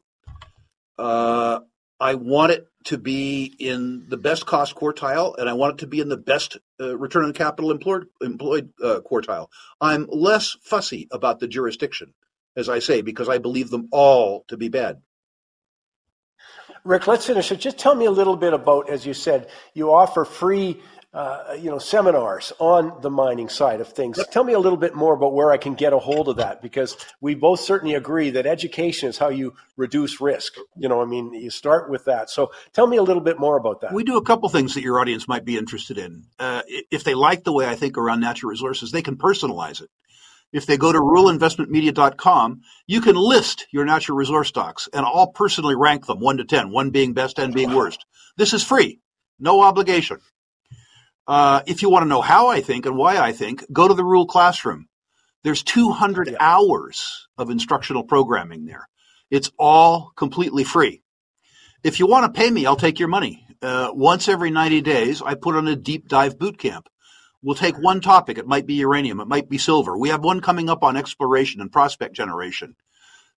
Uh, I want it to be in the best cost quartile, and I want it to be in the best uh, return on capital employed, employed uh, quartile. I'm less fussy about the jurisdiction, as I say, because I believe them all to be bad. Rick, let's finish it. Just tell me a little bit about, as you said, you offer free uh, you know, seminars on the mining side of things. Yep. Tell me a little bit more about where I can get a hold of that, because we both certainly agree that education is how you reduce risk. You know, I mean, you start with that. So tell me a little bit more about that. We do a couple things that your audience might be interested in. Uh, if they like the way I think around natural resources, they can personalize it. If they go to rural investment media dot com, you can list your natural resource stocks, and I'll personally rank them one to ten, one being best, ten being worst. This is free, no obligation. Uh, if you want to know how I think and why I think, go to the Rural Classroom. There's two hundred yeah. hours of instructional programming there. It's all completely free. If you want to pay me, I'll take your money. Uh, once every ninety days, I put on a deep dive boot camp. We'll take one topic. It might be uranium. It might be silver. We have one coming up on exploration and prospect generation.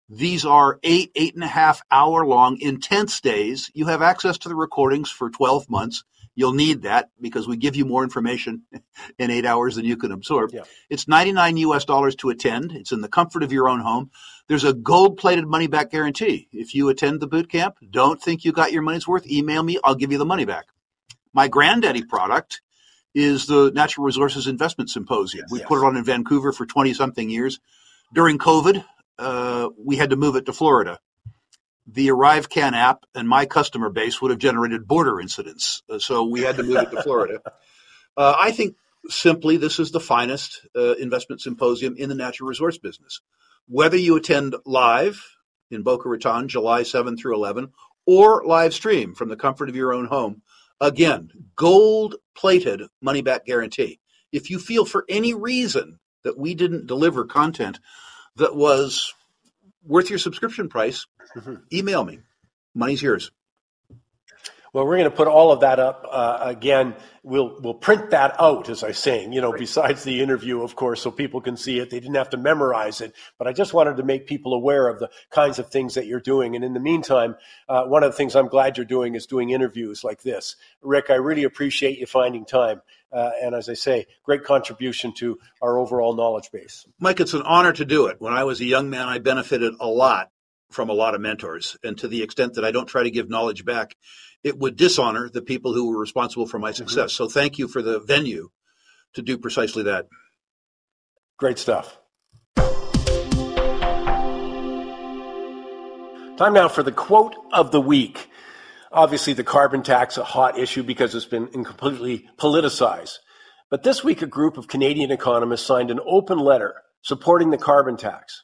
These are eight, eight and a half hour long intense days. You have access to the recordings for twelve months. You'll need that because we give you more information in eight hours than you can absorb. Yeah. It's ninety-nine U S dollars to attend. It's in the comfort of your own home. There's a gold-plated money-back guarantee. If you attend the boot camp, don't think you got your money's worth, email me. I'll give you the money back. My granddaddy product is the Natural Resources Investment Symposium. Yes, we yes. put it on in Vancouver for twenty-something years. During COVID, uh, we had to move it to Florida. The ArriveCan app and my customer base would have generated border incidents, uh, so we had to move it to Florida. Uh, I think simply this is the finest uh, investment symposium in the natural resource business. Whether you attend live in Boca Raton, July seventh through eleventh, or live stream from the comfort of your own home, again, gold-plated money-back guarantee. If you feel for any reason that we didn't deliver content that was worth your subscription price, mm-hmm. email me. Money's yours. Well, we're going to put all of that up uh, again. We'll we'll print that out, as I was saying, you know, right. Besides the interview, of course, so people can see it. They didn't have to memorize it, but I just wanted to make people aware of the kinds of things that you're doing. And in the meantime, uh, one of the things I'm glad you're doing is doing interviews like this. Rick, I really appreciate you finding time. Uh, and as I say, great contribution to our overall knowledge base. Mike, it's an honor to do it. When I was a young man, I benefited a lot from a lot of mentors. And to the extent that I don't try to give knowledge back, it would dishonor the people who were responsible for my success. Mm-hmm. So thank you for the venue to do precisely that. Great stuff. Time now for the quote of the week. Obviously, the carbon tax, a hot issue because it's been completely politicized. But this week, a group of Canadian economists signed an open letter supporting the carbon tax.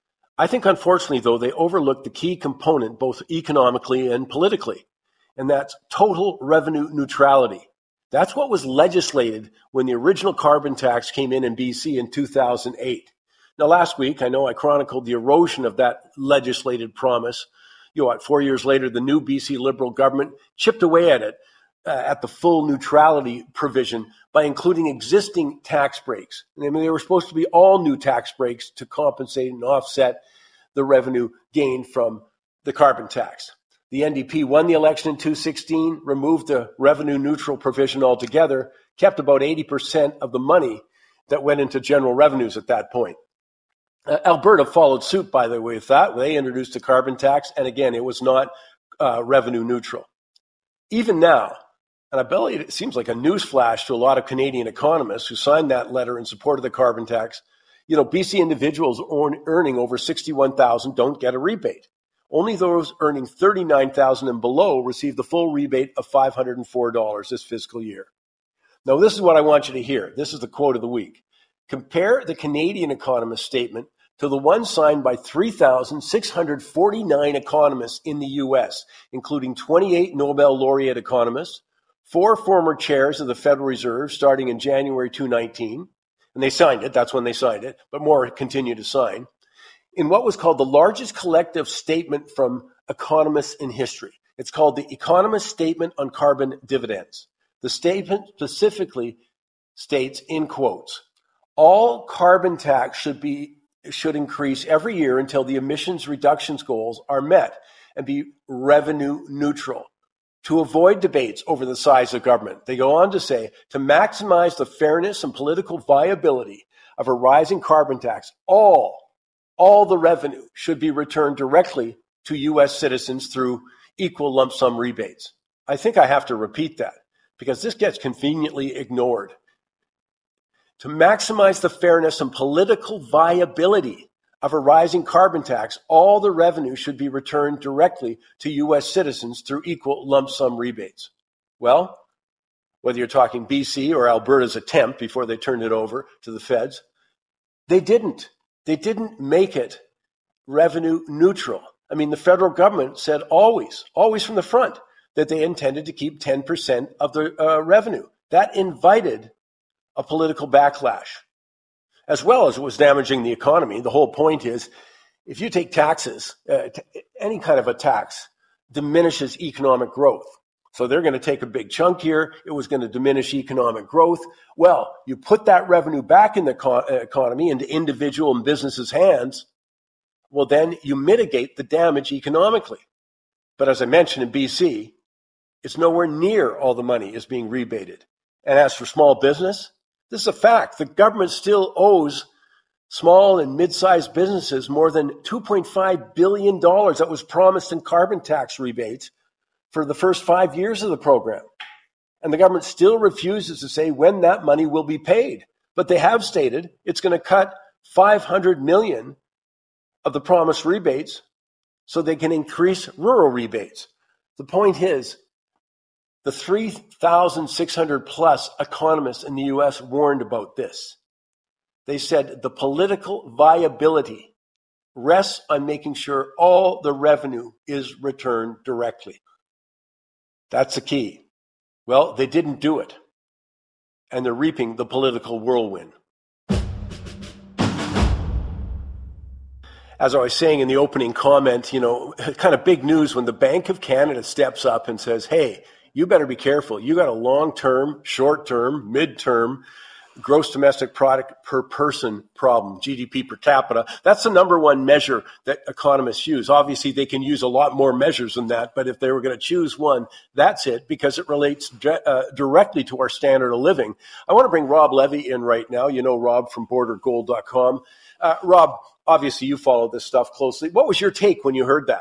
I think, unfortunately, though, they overlooked the key component both economically and politically, and that's total revenue neutrality. That's what was legislated when the original carbon tax came in in B C in two thousand eight. Now, last week, I know I chronicled the erosion of that legislated promise. You know what, four years later, the new B C Liberal government chipped away at it, uh, at the full neutrality provision by including existing tax breaks. I mean, they were supposed to be all new tax breaks to compensate and offset the revenue gained from the carbon tax. The N D P won the election in two thousand sixteen, removed the revenue neutral provision altogether, kept about eighty percent of the money that went into general revenues at that point. Uh, Alberta followed suit, by the way, with that. They introduced a carbon tax, and again, it was not uh, revenue neutral. Even now, and I believe it seems like a newsflash to a lot of Canadian economists who signed that letter in support of the carbon tax, you know, B C individuals earn, earning over sixty-one thousand dollars don't get a rebate. Only those earning thirty-nine thousand dollars and below receive the full rebate of five hundred four dollars this fiscal year. Now, this is what I want you to hear. This is the quote of the week. Compare the Canadian economist statement to the one signed by three thousand six hundred forty-nine economists in the U S, including twenty-eight Nobel laureate economists, four former chairs of the Federal Reserve starting in January two thousand nineteen, and they signed it, that's when they signed it, but more continue to sign, in what was called the largest collective statement from economists in history. It's called the Economist Statement on Carbon Dividends. The statement specifically states, in quotes, all carbon tax should be should increase every year until the emissions reductions goals are met and be revenue neutral. To avoid debates over the size of government, they go on to say, to maximize the fairness and political viability of a rising carbon tax, all, all the revenue should be returned directly to U S citizens through equal lump sum rebates. I think I have to repeat that because this gets conveniently ignored. To maximize the fairness and political viability of a rising carbon tax, all the revenue should be returned directly to U S citizens through equal lump sum rebates. Well, whether you're talking B C or Alberta's attempt before they turned it over to the feds, they didn't. They didn't make it revenue neutral. I mean, the federal government said always, always from the front, that they intended to keep ten percent of the uh, revenue. That invited a political backlash, as well as it was damaging the economy. The whole point is, if you take taxes, uh, t- any kind of a tax diminishes economic growth. So they're going to take a big chunk here. It was going to diminish economic growth. Well, you put that revenue back in the co- economy, into individual and businesses' hands. well, then you mitigate the damage economically. But as I mentioned in B C, it's nowhere near all the money is being rebated. And as for small business, this is a fact. The government still owes small and mid-sized businesses more than two point five billion dollars that was promised in carbon tax rebates for the first five years of the program. And the government still refuses to say when that money will be paid. But they have stated it's going to cut five hundred million dollars of the promised rebates so they can increase rural rebates. The point is, the three thousand six hundred plus economists in the U S warned about this. They said the political viability rests on making sure all the revenue is returned directly. That's the key. Well, they didn't do it, and they're reaping the political whirlwind. As I was saying in the opening comment, you know, kind of big news when the Bank of Canada steps up and says, hey, you better be careful. You got a long-term, short-term, mid-term gross domestic product per person problem, G D P per capita. That's the number one measure that economists use. Obviously, they can use a lot more measures than that, but if they were going to choose one, that's it, because it relates uh, directly to our standard of living. I want to bring Rob Levy in right now. You know Rob from border gold dot com. Uh, Rob, obviously you follow this stuff closely. What was your take when you heard that?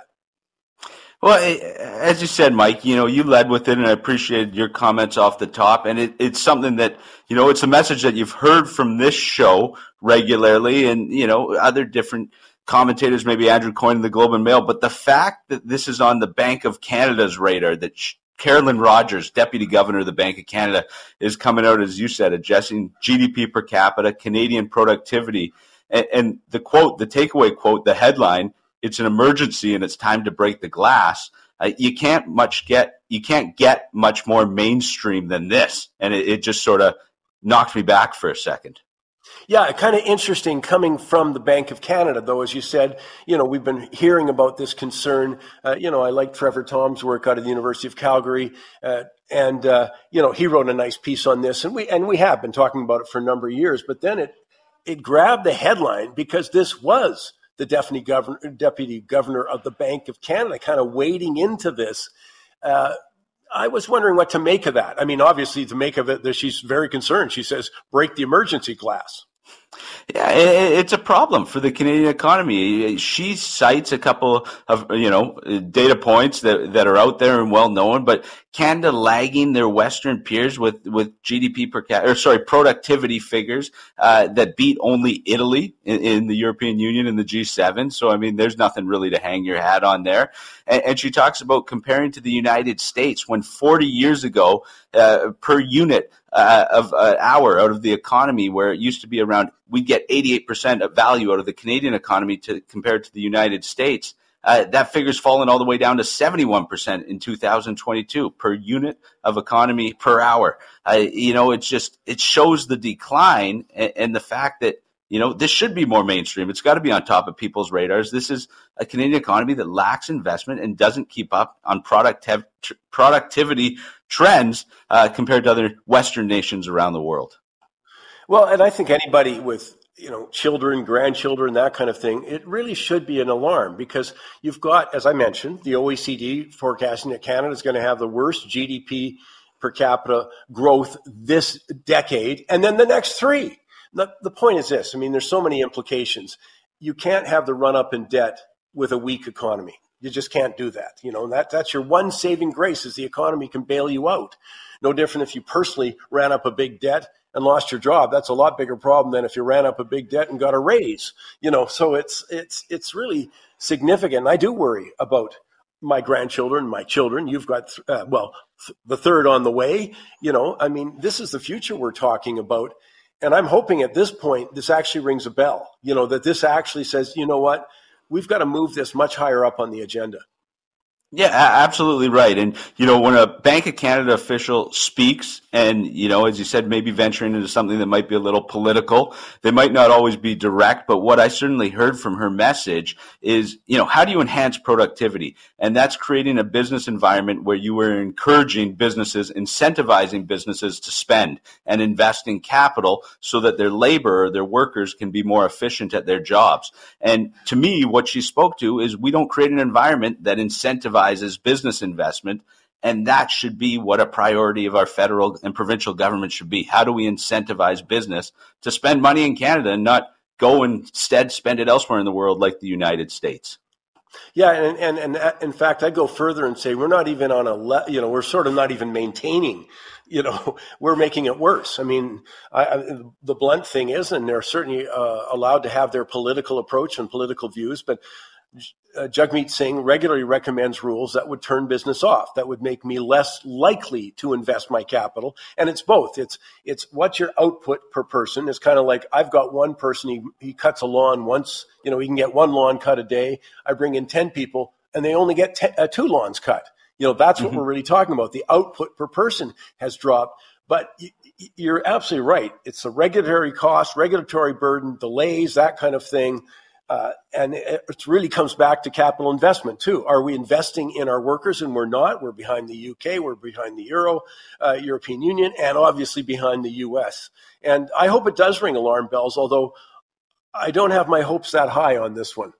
Well, as you said, Mike, you know, you led with it, and I appreciated your comments off the top. And it, it's something that, you know, it's a message that you've heard from this show regularly, and, you know, other different commentators, maybe Andrew Coyne in the Globe and Mail. But the fact that this is on the Bank of Canada's radar, that Carolyn Rogers, Deputy Governor of the Bank of Canada, is coming out, as you said, addressing G D P per capita, Canadian productivity. And, and the quote, the takeaway quote, the headline, it's an emergency and it's time to break the glass. Uh, you can't much get, you can't get much more mainstream than this. And it, it just sort of knocked me back for a second. Yeah, kind of interesting coming from the Bank of Canada, though, as you said, you know, we've been hearing about this concern. Uh, you know, I like Trevor Tom's work out of the University of Calgary. Uh, and, uh, you know, he wrote a nice piece on this, and we, and we have been talking about it for a number of years, but then it, it grabbed the headline because this was the deputy governor, deputy governor of the Bank of Canada, kind of wading into this. Uh, I was wondering what to make of that. I mean, obviously, to make of it, that she's very concerned. She says, break the emergency glass. Yeah, it's a problem for the Canadian economy. She cites a couple of, you know, data points that, that are out there and well known, but Canada lagging their Western peers with, with G D P per capita, or sorry, productivity figures uh, that beat only Italy in, in the European Union and the G seven. So, I mean, there's nothing really to hang your hat on there. And, and she talks about comparing to the United States when forty years ago, uh, per unit uh, of an hour out of the economy, where it used to be around, we'd get eighty-eight percent of value out of the Canadian economy to compared to the United States. Uh, that figure's fallen all the way down to seventy-one percent in two thousand twenty-two per unit of economy per hour. Uh, you know, it's just, it shows the decline and, and the fact that, you know, this should be more mainstream. It's got to be on top of people's radars. This is a Canadian economy that lacks investment and doesn't keep up on productiv- tr- productivity trends uh, compared to other Western nations around the world. Well, and I think anybody with, you know, children, grandchildren, that kind of thing, it really should be an alarm, because you've got, as I mentioned, the O E C D forecasting that Canada is going to have the worst G D P per capita growth this decade, and then the next three. The, the point is this. I mean, there's so many implications. You can't have the run-up in debt with a weak economy. You just can't do that. You know, that that's your one saving grace, is the economy can bail you out. No different if you personally ran up a big debt and lost your job. That's a lot bigger problem than if you ran up a big debt and got a raise. You know, so it's it's it's really significant. I do worry about my grandchildren, my children. You've got, uh, well, th- the third on the way. You know, I mean, this is the future we're talking about. And I'm hoping at this point, this actually rings a bell, you know, that this actually says, you know what, we've got to move this much higher up on the agenda. Yeah, absolutely right. And, you know, when a Bank of Canada official speaks and, you know, as you said, maybe venturing into something that might be a little political, they might not always be direct. But what I certainly heard from her message is, you know, how do you enhance productivity? And that's creating a business environment where you are encouraging businesses, incentivizing businesses to spend and invest in capital so that their labor or their workers can be more efficient at their jobs. And to me, what she spoke to is we don't create an environment that incentivizes business investment, and that should be what a priority of our federal and provincial government should be. How do we incentivize business to spend money in Canada and not go instead spend it elsewhere in the world like the United States? Yeah, and, and, and in fact, I go further and say we're not even on a, le- you know, we're sort of not even maintaining, you know, we're making it worse. I mean, I, I, the blunt thing is, and they're certainly uh, allowed to have their political approach and political views, but Uh, Jagmeet Singh regularly recommends rules that would turn business off, that would make me less likely to invest my capital. And it's both. It's it's what's your output per person. It's kind of like I've got one person, he, he cuts a lawn once, you know, he can get one lawn cut a day. I bring in ten people and they only get ten, uh, two lawns cut. You know, that's what mm-hmm. we're really talking about. The output per person has dropped. But y- you're absolutely right. It's the regulatory cost, regulatory burden, delays, that kind of thing. Uh, and it, it really comes back to capital investment, too. Are we investing in our workers? And we're not. We're behind the U K. We're behind the Euro, uh, European Union, and obviously behind the U S. And I hope it does ring alarm bells, although I don't have my hopes that high on this one.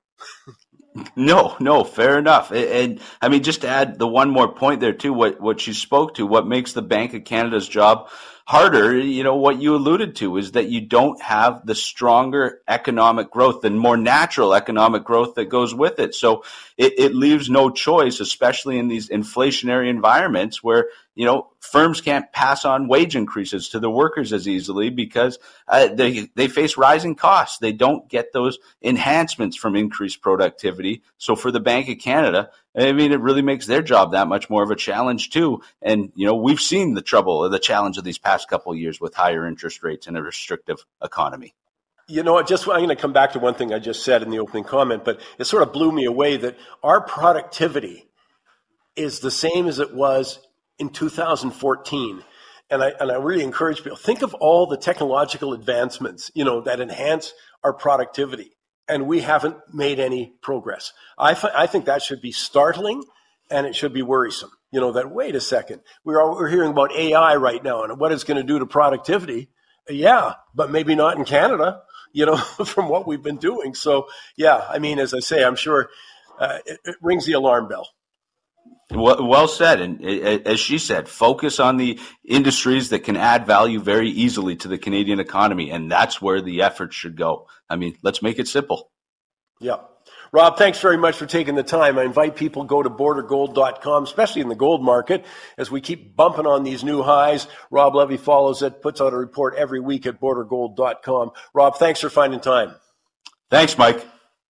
No, no, fair enough. And, and I mean, just to add the one more point there, too, what, what she spoke to, what makes the Bank of Canada's job harder, you know, what you alluded to is that you don't have the stronger economic growth and more natural economic growth that goes with it. So it, it leaves no choice, especially in these inflationary environments where, you know, firms can't pass on wage increases to the workers as easily because uh, they they face rising costs. They don't get those enhancements from increased productivity. So for the Bank of Canada, I mean, it really makes their job that much more of a challenge too. And, you know, we've seen the trouble or the challenge of these past couple of years with higher interest rates and a restrictive economy. You know, just I'm going to come back to one thing I just said in the opening comment, but it sort of blew me away that our productivity is the same as it was in two thousand fourteen. And I and I really encourage people, think of all the technological advancements, you know, that enhance our productivity. And we haven't made any progress. I, th- I think that should be startling and it should be worrisome. You know, that, wait a second, we're, all, we're hearing about A I right now and what it's going to do to productivity. Yeah, but maybe not in Canada, you know, from what we've been doing. So, yeah, I mean, as I say, I'm sure uh, it, it rings the alarm bell. Well, well said. And as she said, focus on the industries that can add value very easily to the Canadian economy. And that's where the effort should go. I mean, let's make it simple. Yeah. Rob, thanks very much for taking the time. I invite people to go to border gold dot com, especially in the gold market, as we keep bumping on these new highs. Rob Levy follows it, puts out a report every week at border gold dot com. Rob, thanks for finding time. Thanks, Mike.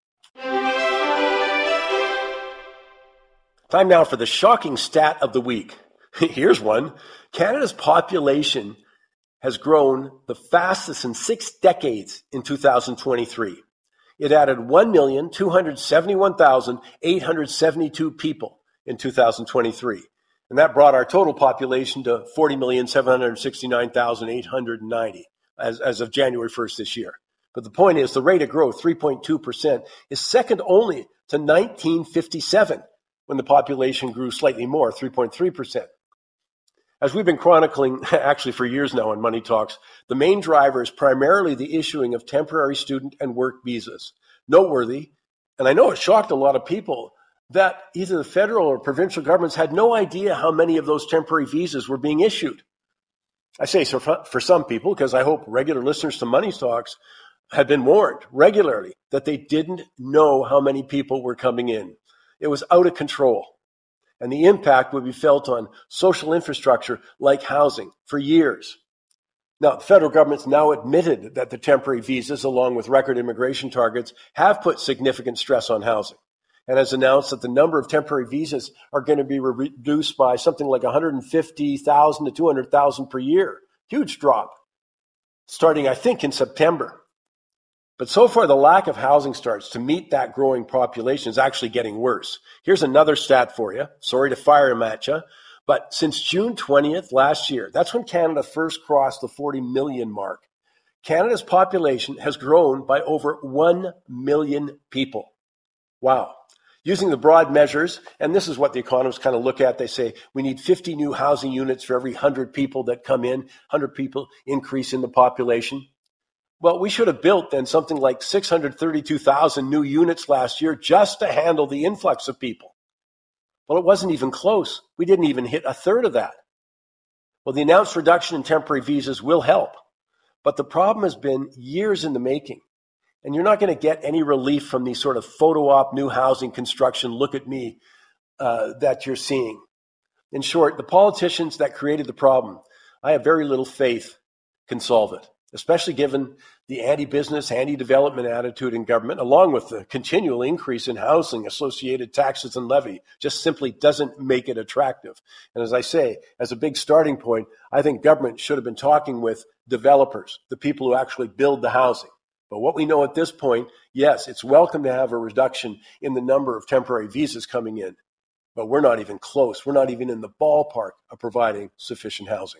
Time now for the shocking stat of the week. Here's one. Canada's population has grown the fastest in six decades in two thousand twenty-three. It added one million two hundred seventy-one thousand eight hundred seventy-two people in two thousand twenty-three. And that brought our total population to forty million seven hundred sixty-nine thousand eight hundred ninety as, as of January first this year. But the point is the rate of growth, three point two percent, is second only to nineteen fifty-seven, when the population grew slightly more, three point three percent. As we've been chronicling actually for years now in Money Talks, the main driver is primarily the issuing of temporary student and work visas. Noteworthy, and I know it shocked a lot of people, that either the federal or provincial governments had no idea how many of those temporary visas were being issued. I say so for some people because I hope regular listeners to Money Talks had been warned regularly that they didn't know how many people were coming in. It was out of control. And the impact would be felt on social infrastructure like housing for years. Now, the federal government's now admitted that the temporary visas, along with record immigration targets, have put significant stress on housing, and has announced that the number of temporary visas are going to be reduced by something like one hundred fifty thousand to two hundred thousand per year. Huge drop, starting, I think, in September. But so far, the lack of housing starts to meet that growing population is actually getting worse. Here's another stat for you. Sorry to fire them at you. But since June twentieth last year, that's when Canada first crossed the forty million mark, Canada's population has grown by over one million people. Wow. Using the broad measures, and this is what the economists kind of look at, they say we need fifty new housing units for every one hundred people that come in, one hundred people increase in the population. Well, we should have built then something like six hundred thirty-two thousand new units last year just to handle the influx of people. Well, it wasn't even close. We didn't even hit a third of that. Well, the announced reduction in temporary visas will help, but the problem has been years in the making. And you're not going to get any relief from these sort of photo op new housing construction, look at me, uh, that you're seeing. In short, the politicians that created the problem, I have very little faith can solve it, especially given the anti-business, anti-development attitude in government, along with the continual increase in housing, associated taxes and levy, just simply doesn't make it attractive. And as I say, as a big starting point, I think government should have been talking with developers, the people who actually build the housing. But what we know at this point, yes, it's welcome to have a reduction in the number of temporary visas coming in, but we're not even close. We're not even in the ballpark of providing sufficient housing.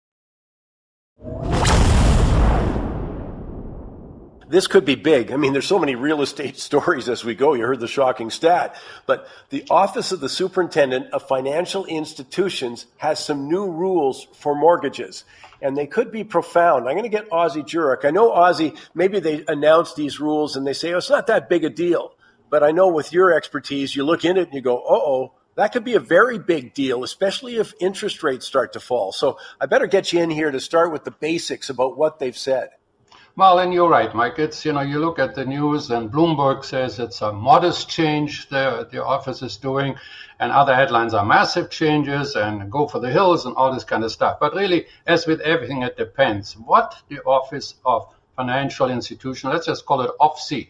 This could be big. I mean, there's so many real estate stories as we go. You heard the shocking stat. But the Office of the Superintendent of Financial Institutions has some new rules for mortgages, and they could be profound. I'm going to get Ozzie Jurek. I know, Ozzie, maybe they announce these rules and they say, oh, it's not that big a deal. But I know with your expertise, you look in it and you go, uh-oh, that could be a very big deal, especially if interest rates start to fall. So I better get you in here to start with the basics about what they've said. Well, and you're right, Mike. It's, you know, you look at the news and Bloomberg says it's a modest change the, the office is doing, and other headlines are massive changes and go for the hills and all this kind of stuff. But really, as with everything, it depends what the Office of Financial Institution, let's just call it O F C,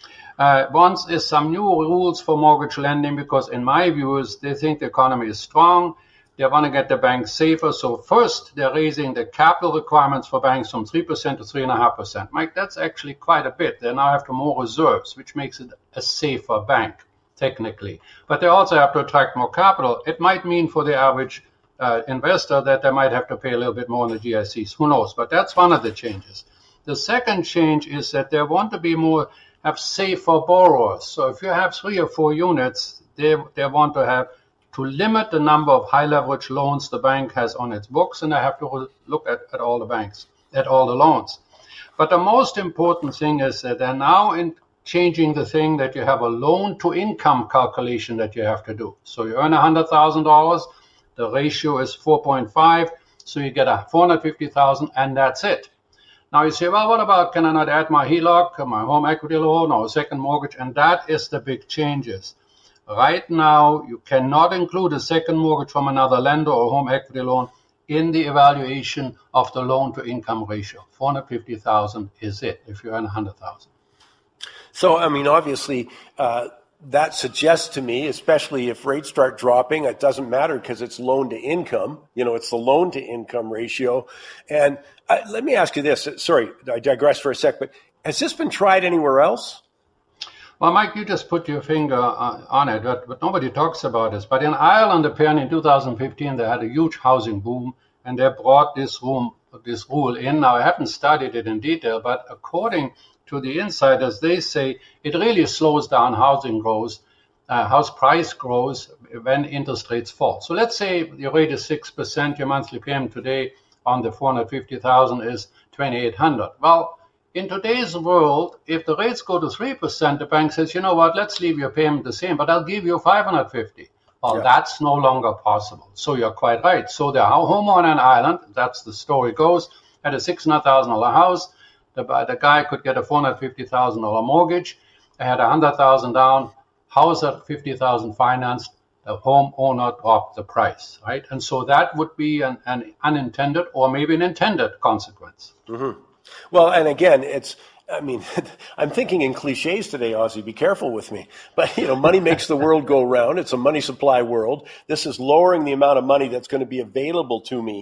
uh, wants is some new rules for mortgage lending, because in my views, they think the economy is strong. They want to get the banks safer. So first, they're raising the capital requirements for banks from three percent to three point five percent. Mike, that's actually quite a bit. They now have to more reserves, which makes it a safer bank, technically. But they also have to attract more capital. It might mean for the average uh, investor that they might have to pay a little bit more on the G I Cs. Who knows? But that's one of the changes. The second change is that they want to be more, have safer borrowers. So if you have three or four units, they, they want to have to limit the number of high leverage loans the bank has on its books, and I have to look at, at all the banks, at all the loans. But the most important thing is that they're now in changing the thing that you have a loan to income calculation that you have to do. So you earn one hundred thousand dollars, the ratio is four point five, so you get a four hundred fifty thousand dollars, and that's it. Now you say, well, what about, can I not add my H E L O C, my home equity loan, or a second mortgage? And that is the big changes. Right now, you cannot include a second mortgage from another lender or home equity loan in the evaluation of the loan-to-income ratio. four hundred fifty thousand dollars is it if you earn one hundred thousand dollars. So, I mean, obviously, uh, that suggests to me, especially if rates start dropping, it doesn't matter because it's loan-to-income. You know, it's the loan-to-income ratio. And uh, let me ask you this. Sorry, I digress for a sec, but has this been tried anywhere else? Well, Mike, you just put your finger on it, but, but nobody talks about this. But in Ireland, apparently in two thousand fifteen, they had a huge housing boom, and they brought this, room, this rule in. Now, I haven't studied it in detail, but according to the insiders, they say it really slows down housing growth, uh, house price growth when interest rates fall. So let's say your rate is six percent, your monthly payment today on the four hundred fifty thousand is twenty-eight hundred. Well, in today's world, if the rates go to three percent, the bank says, you know what, let's leave your payment the same, but I'll give you five hundred fifty. Well, yeah. That's no longer possible. So you're quite right. So the homeowner in Ireland, that's the story goes, had a six hundred thousand dollars house. The, the guy could get a four hundred fifty thousand dollars mortgage. They had one hundred thousand dollars down, house at fifty thousand dollars financed. The homeowner dropped the price, right? And so that would be an, an unintended or maybe an intended consequence. Mm-hmm. Well, and again, it's, I mean, I'm thinking in cliches today, Ozzie, be careful with me. But, you know, money makes the world go round. It's a money supply world. This is lowering the amount of money that's going to be available to me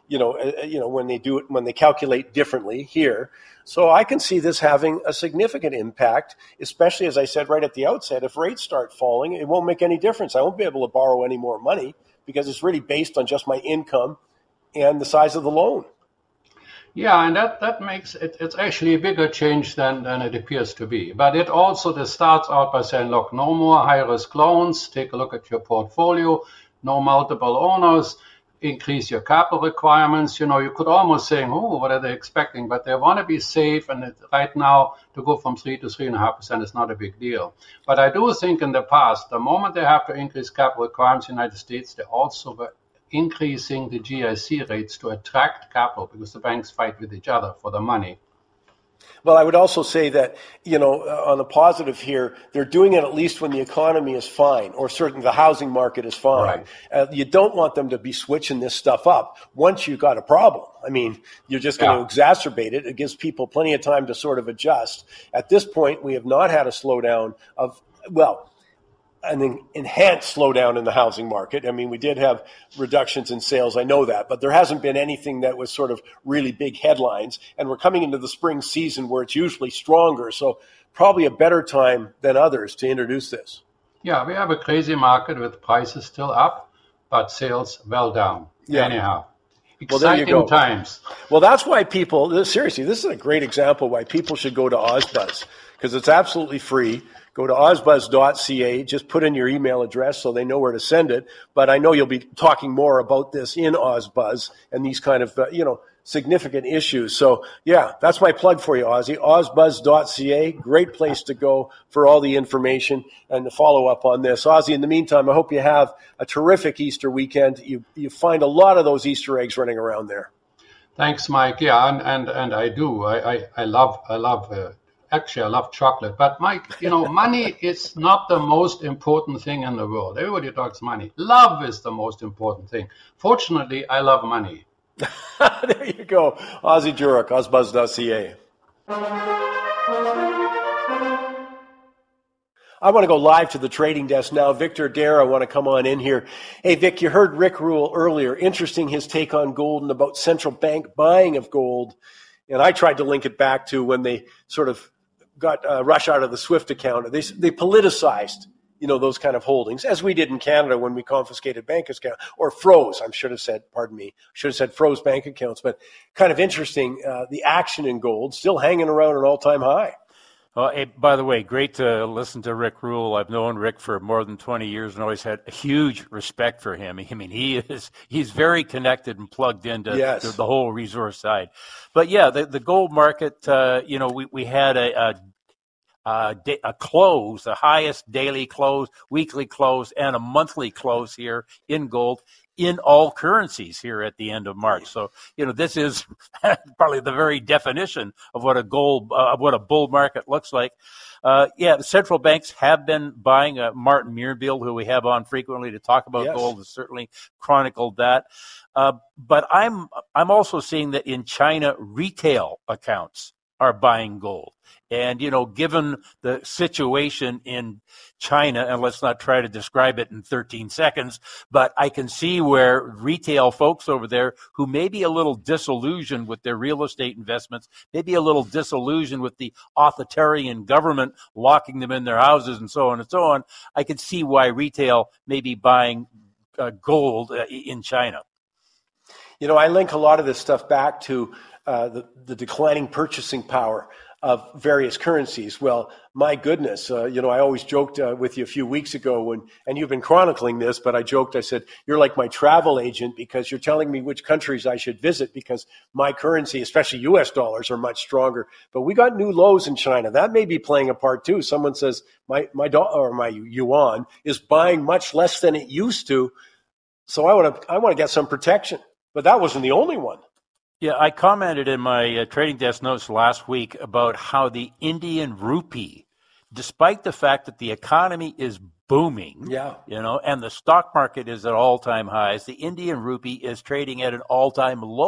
you know, uh, you know, when they do it, when they calculate differently here. So I can see this having a significant impact, especially, as I said right at the outset, if rates start falling, it won't make any difference. I won't be able to borrow any more money because it's really based on just my income and the size of the loan. Yeah, and that, that makes it, it's actually a bigger change than, than it appears to be. But it also this starts out by saying, look, no more high-risk loans. Take a look at your portfolio. No multiple owners. Increase your capital requirements. You know, you could almost say, oh, what are they expecting? But they want to be safe. And it, right now, to go from three to three and a half percent is not a big deal. But I do think in the past, the moment they have to increase capital requirements in the United States, they also were increasing the G I C rates to attract capital because the banks fight with each other for the money. Well, I would also say that, you know, uh, on the positive here, they're doing it at least when the economy is fine, or certainly the housing market is fine. Right. Uh, you don't want them to be switching this stuff up once you've got a problem. I mean, you're just going Yeah. to exacerbate it. It gives people plenty of time to sort of adjust. At this point, we have not had a slowdown of, well, an enhanced slowdown in the housing market. I mean, we did have reductions in sales, I know that, but there hasn't been anything that was sort of really big headlines. And we're coming into the spring season where it's usually stronger. So probably a better time than others to introduce this. Yeah, we have a crazy market with prices still up, but sales well down. Yeah. Anyhow, Well, there you exciting go. times. Well, that's why people, this, seriously, this is a great example why people should go to OzBuzz, because it's absolutely free. Go to ozbuzz dot c a. Just put in your email address so they know where to send it. But I know you'll be talking more about this in OzBuzz and these kind of, uh, you know, significant issues. So, yeah, that's my plug for you, Ozzy. ozbuzz dot c a. Great place to go for all the information and the follow-up on this. Ozzy, in the meantime, I hope you have a terrific Easter weekend. You you find a lot of those Easter eggs running around there. Thanks, Mike. Yeah, and and, and I do. I, I, I love I love uh, actually I love chocolate. But Mike, you know, money is not the most important thing in the world. Everybody talks money. Love is the most important thing. Fortunately, I love money. There you go. Ozzy Jurek, ozbuzz dot c a. I want to go live to the trading desk now. Victor Adair, I want to come on in here. Hey, Vic, you heard Rick Rule earlier. Interesting, his take on gold and about central bank buying of gold. And I tried to link it back to when they sort of got uh, Russia out of the SWIFT account. They, they politicized, you know, those kind of holdings, as we did in Canada when we confiscated bank accounts, or froze, I should have said, pardon me, should have said froze bank accounts. But kind of interesting, uh, the action in gold still hanging around an all-time high. Well, hey, by the way, great to listen to Rick Rule. I've known Rick for more than twenty years and always had a huge respect for him. I mean, he is he's very connected and plugged into Yes. the, the whole resource side. But yeah, the, the gold market, uh, you know, we, we had a, a Uh, da- a close, the highest daily close, weekly close, and a monthly close here in gold in all currencies here at the end of March. So, you know, this is probably the very definition of what a gold, uh, of what a bull market looks like. Uh, yeah, the central banks have been buying. Uh, Martin Muirfield, who we have on frequently to talk about Yes. gold, has certainly chronicled that. Uh, but I'm I'm also seeing that in China, retail accounts are buying gold. And, you know, given the situation in China, and let's not try to describe it in thirteen seconds, but I can see where retail folks over there who may be a little disillusioned with their real estate investments, maybe a little disillusioned with the authoritarian government locking them in their houses and so on and so on, I can see why retail may be buying uh, gold uh, in China. You know, I link a lot of this stuff back to uh, the, the declining purchasing power of various currencies. Well, my goodness, uh, you know, I always joked uh, with you a few weeks ago when, and you've been chronicling this, but I joked, I said, you're like my travel agent because you're telling me which countries I should visit because my currency, especially U S dollars, are much stronger. But we got new lows in China. That may be playing a part too. Someone says my, my dollar or my yuan is buying much less than it used to. So I want to, I want to get some protection, but that wasn't the only one. Yeah, I commented in my uh, trading desk notes last week about how the Indian rupee, despite the fact that the economy is booming, Yeah. you know, and the stock market is at all-time highs, the Indian rupee is trading at an all-time low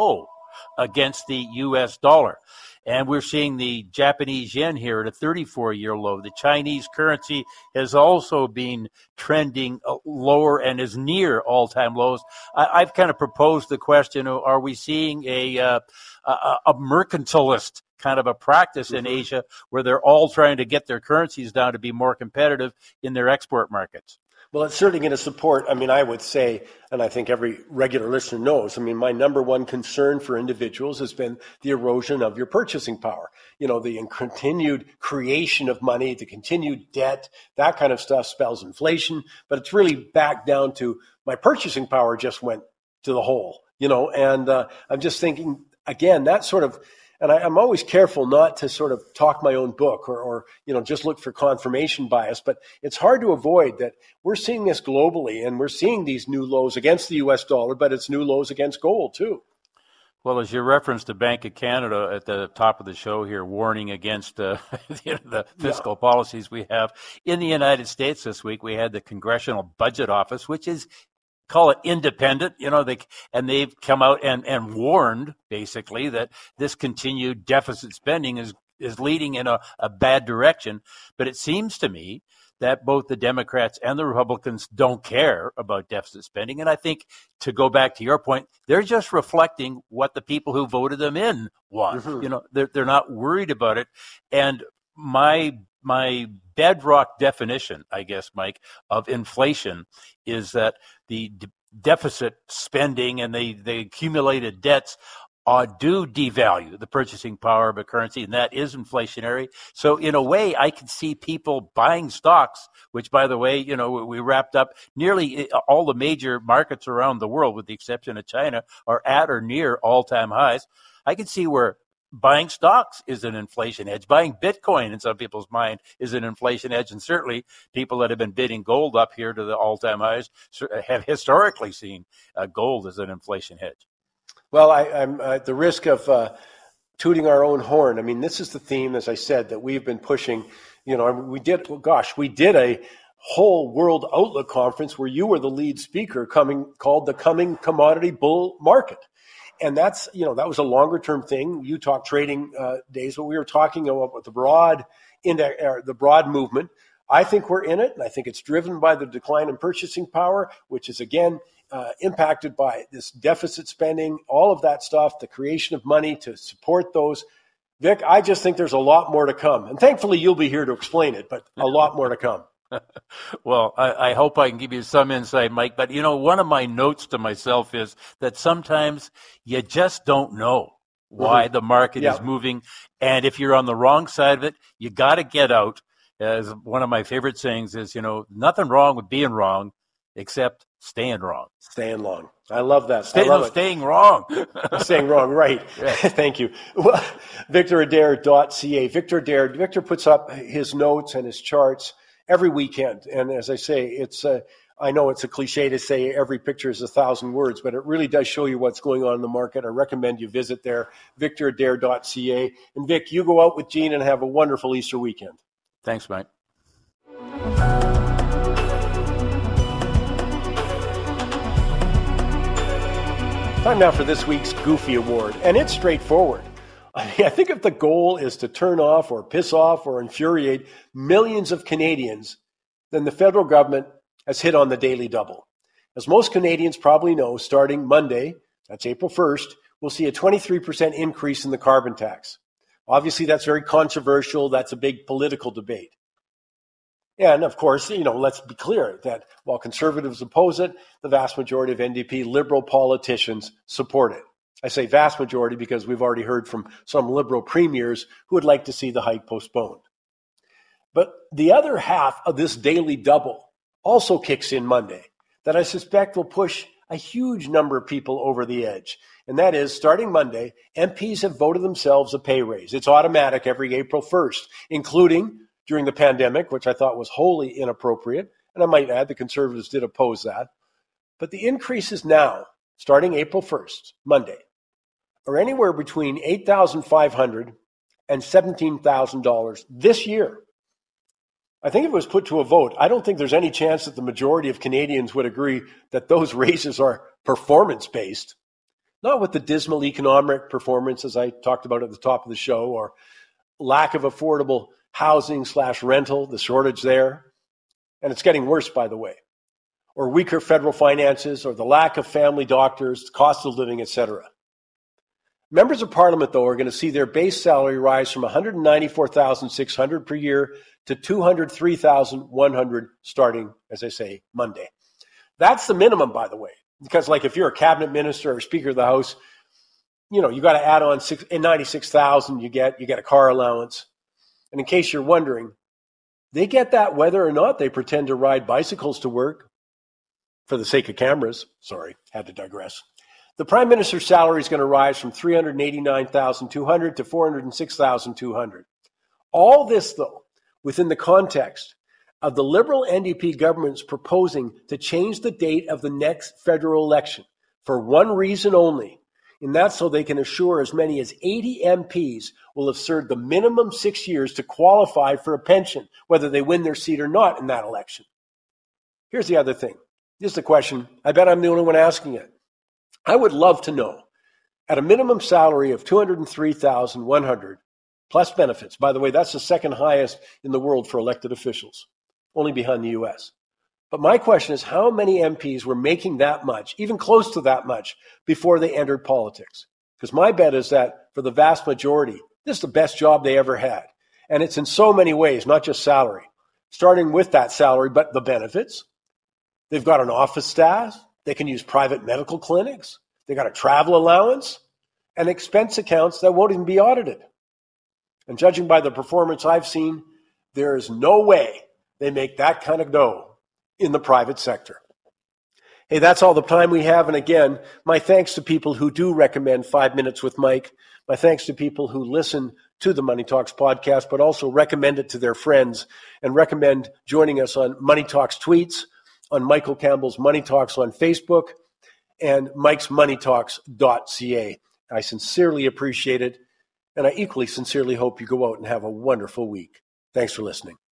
against the U S dollar. And we're seeing the Japanese yen here at a thirty-four-year low. The Chinese currency has also been trending lower and is near all-time lows. I, I've kind of proposed the question, are we seeing a, uh, a, a mercantilist kind of a practice in mm-hmm. Asia where they're all trying to get their currencies down to be more competitive in their export markets? Well, it's certainly going to support, I mean, I would say, and I think every regular listener knows, I mean, my number one concern for individuals has been the erosion of your purchasing power. You know, the continued creation of money, the continued debt, that kind of stuff spells inflation, but it's really back down to my purchasing power just went to the hole, you know, and uh, I'm just thinking, again, that sort of, and I, I'm always careful not to sort of talk my own book or, or, you know, just look for confirmation bias. But it's hard to avoid that we're seeing this globally, and we're seeing these new lows against the U S dollar, but it's new lows against gold too. Well, as you referenced the Bank of Canada at the top of the show here, warning against uh, the fiscal yeah. policies we have in the United States this week, we had the Congressional Budget Office, which is call it independent, you know, they and they've come out and, and warned basically that this continued deficit spending is is leading in a, a bad direction. But it seems to me that both the Democrats and the Republicans don't care about deficit spending. And I think, to go back to your point, they're just reflecting what the people who voted them in want. Mm-hmm. You know, they're they're not worried about it. And my my bedrock definition, I guess, Mike, of inflation is that the de- deficit spending and the, the accumulated debts uh, do devalue the purchasing power of a currency, and that is inflationary. So in a way, I can see people buying stocks, which, by the way, you know, we wrapped up nearly all the major markets around the world, with the exception of China, are at or near all-time highs. I can see where buying stocks is an inflation hedge. Buying Bitcoin, in some people's mind, is an inflation hedge. And certainly people that have been bidding gold up here to the all-time highs have historically seen uh, gold as an inflation hedge. Well, I, I'm at the risk of uh, tooting our own horn. I mean, this is the theme, as I said, that we've been pushing. You know, we did, well, gosh, we did a whole World Outlook conference where you were the lead speaker, coming called the Coming Commodity Bull Market. And that's, you know, that was a longer term thing. You talk trading uh, days, but we were talking about the broad index, uh, the broad movement. I think we're in it, and I think it's driven by the decline in purchasing power, which is, again, uh, impacted by this deficit spending, all of that stuff, the creation of money to support those. Vic, I just think there's a lot more to come. And thankfully, you'll be here to explain it, but a lot more to come. Well, I, I hope I can give you some insight, Mike. But, you know, one of my notes to myself is that sometimes you just don't know why mm-hmm. the market yeah. is moving. And if you're on the wrong side of it, you got to get out. As one of my favorite sayings is, you know, nothing wrong with being wrong except staying wrong. Staying long. I love that. Stay, I love no, it. Staying wrong. Staying wrong, right. Yeah. Thank you. Well, Victor Adair dot C A. Victor Adair, Victor puts up his notes and his charts every weekend. And as I say, it's uh, I know it's a cliche to say every picture is a thousand words, but it really does show you what's going on in the market. I recommend you visit there, Victor Adair dot C A. And Vic, you go out with Gene and have a wonderful Easter weekend. Thanks, Mike. Time now for this week's Goofy Award, and it's straightforward. I mean, I think if the goal is to turn off or piss off or infuriate millions of Canadians, then the federal government has hit on the daily double. As most Canadians probably know, starting Monday, that's April first, we'll see a twenty-three percent increase in the carbon tax. Obviously, that's very controversial. That's a big political debate. And of course, you know, let's be clear that while conservatives oppose it, the vast majority of N D P liberal politicians support it. I say vast majority because we've already heard from some liberal premiers who would like to see the hike postponed. But the other half of this daily double also kicks in Monday that I suspect will push a huge number of people over the edge. And that is, starting Monday, M Ps have voted themselves a pay raise. It's automatic every April first, including during the pandemic, which I thought was wholly inappropriate. And I might add, the Conservatives did oppose that. But the increases now, starting April first, Monday, are anywhere between eight thousand five hundred dollars and seventeen thousand dollars this year. I think if it was put to a vote, I don't think there's any chance that the majority of Canadians would agree that those raises are performance-based. not with the dismal economic performance, as I talked about at the top of the show, or lack of affordable housing slash rental, the shortage there, and it's getting worse, by the way, or weaker federal finances, or the lack of family doctors, cost of living, et cetera. Members of Parliament, though, are going to see their base salary rise from one hundred ninety-four thousand six hundred dollars per year to two hundred three thousand one hundred dollars starting, as I say, Monday. That's the minimum, by the way, because like if you're a cabinet minister or Speaker of the House, you know, you got to add on six, ninety-six thousand dollars you get, you get a car allowance. And in case you're wondering, they get that whether or not they pretend to ride bicycles to work for the sake of cameras. Sorry, had to digress. The Prime Minister's salary is going to rise from three hundred eighty-nine thousand two hundred dollars to four hundred six thousand two hundred dollars. All this, though, within the context of the Liberal N D P government's proposing to change the date of the next federal election for one reason only, and that's so they can assure as many as eighty M Ps will have served the minimum six years to qualify for a pension, whether they win their seat or not in that election. Here's the other thing. This is the question. I bet I'm the only one asking it. I would love to know, at a minimum salary of two hundred three thousand one hundred dollars plus benefits, by the way, that's the second highest in the world for elected officials, only behind the U S. But my question is, how many M Ps were making that much, even close to that much, before they entered politics? Because my bet is that for the vast majority, this is the best job they ever had. And it's in so many ways, not just salary. Starting with that salary, but the benefits. They've got an office staff. They can use private medical clinics. They got a travel allowance and expense accounts that won't even be audited. And judging by the performance I've seen, there is no way they make that kind of dough in the private sector. Hey, that's all the time we have. And again, my thanks to people who do recommend Five Minutes with Mike. My thanks to people who listen to the Money Talks podcast, but also recommend it to their friends and recommend joining us on Money Talks tweets, on Michael Campbell's Money Talks on Facebook, and Mike's money talks dot c a. I sincerely appreciate it, and I equally sincerely hope you go out and have a wonderful week. Thanks for listening.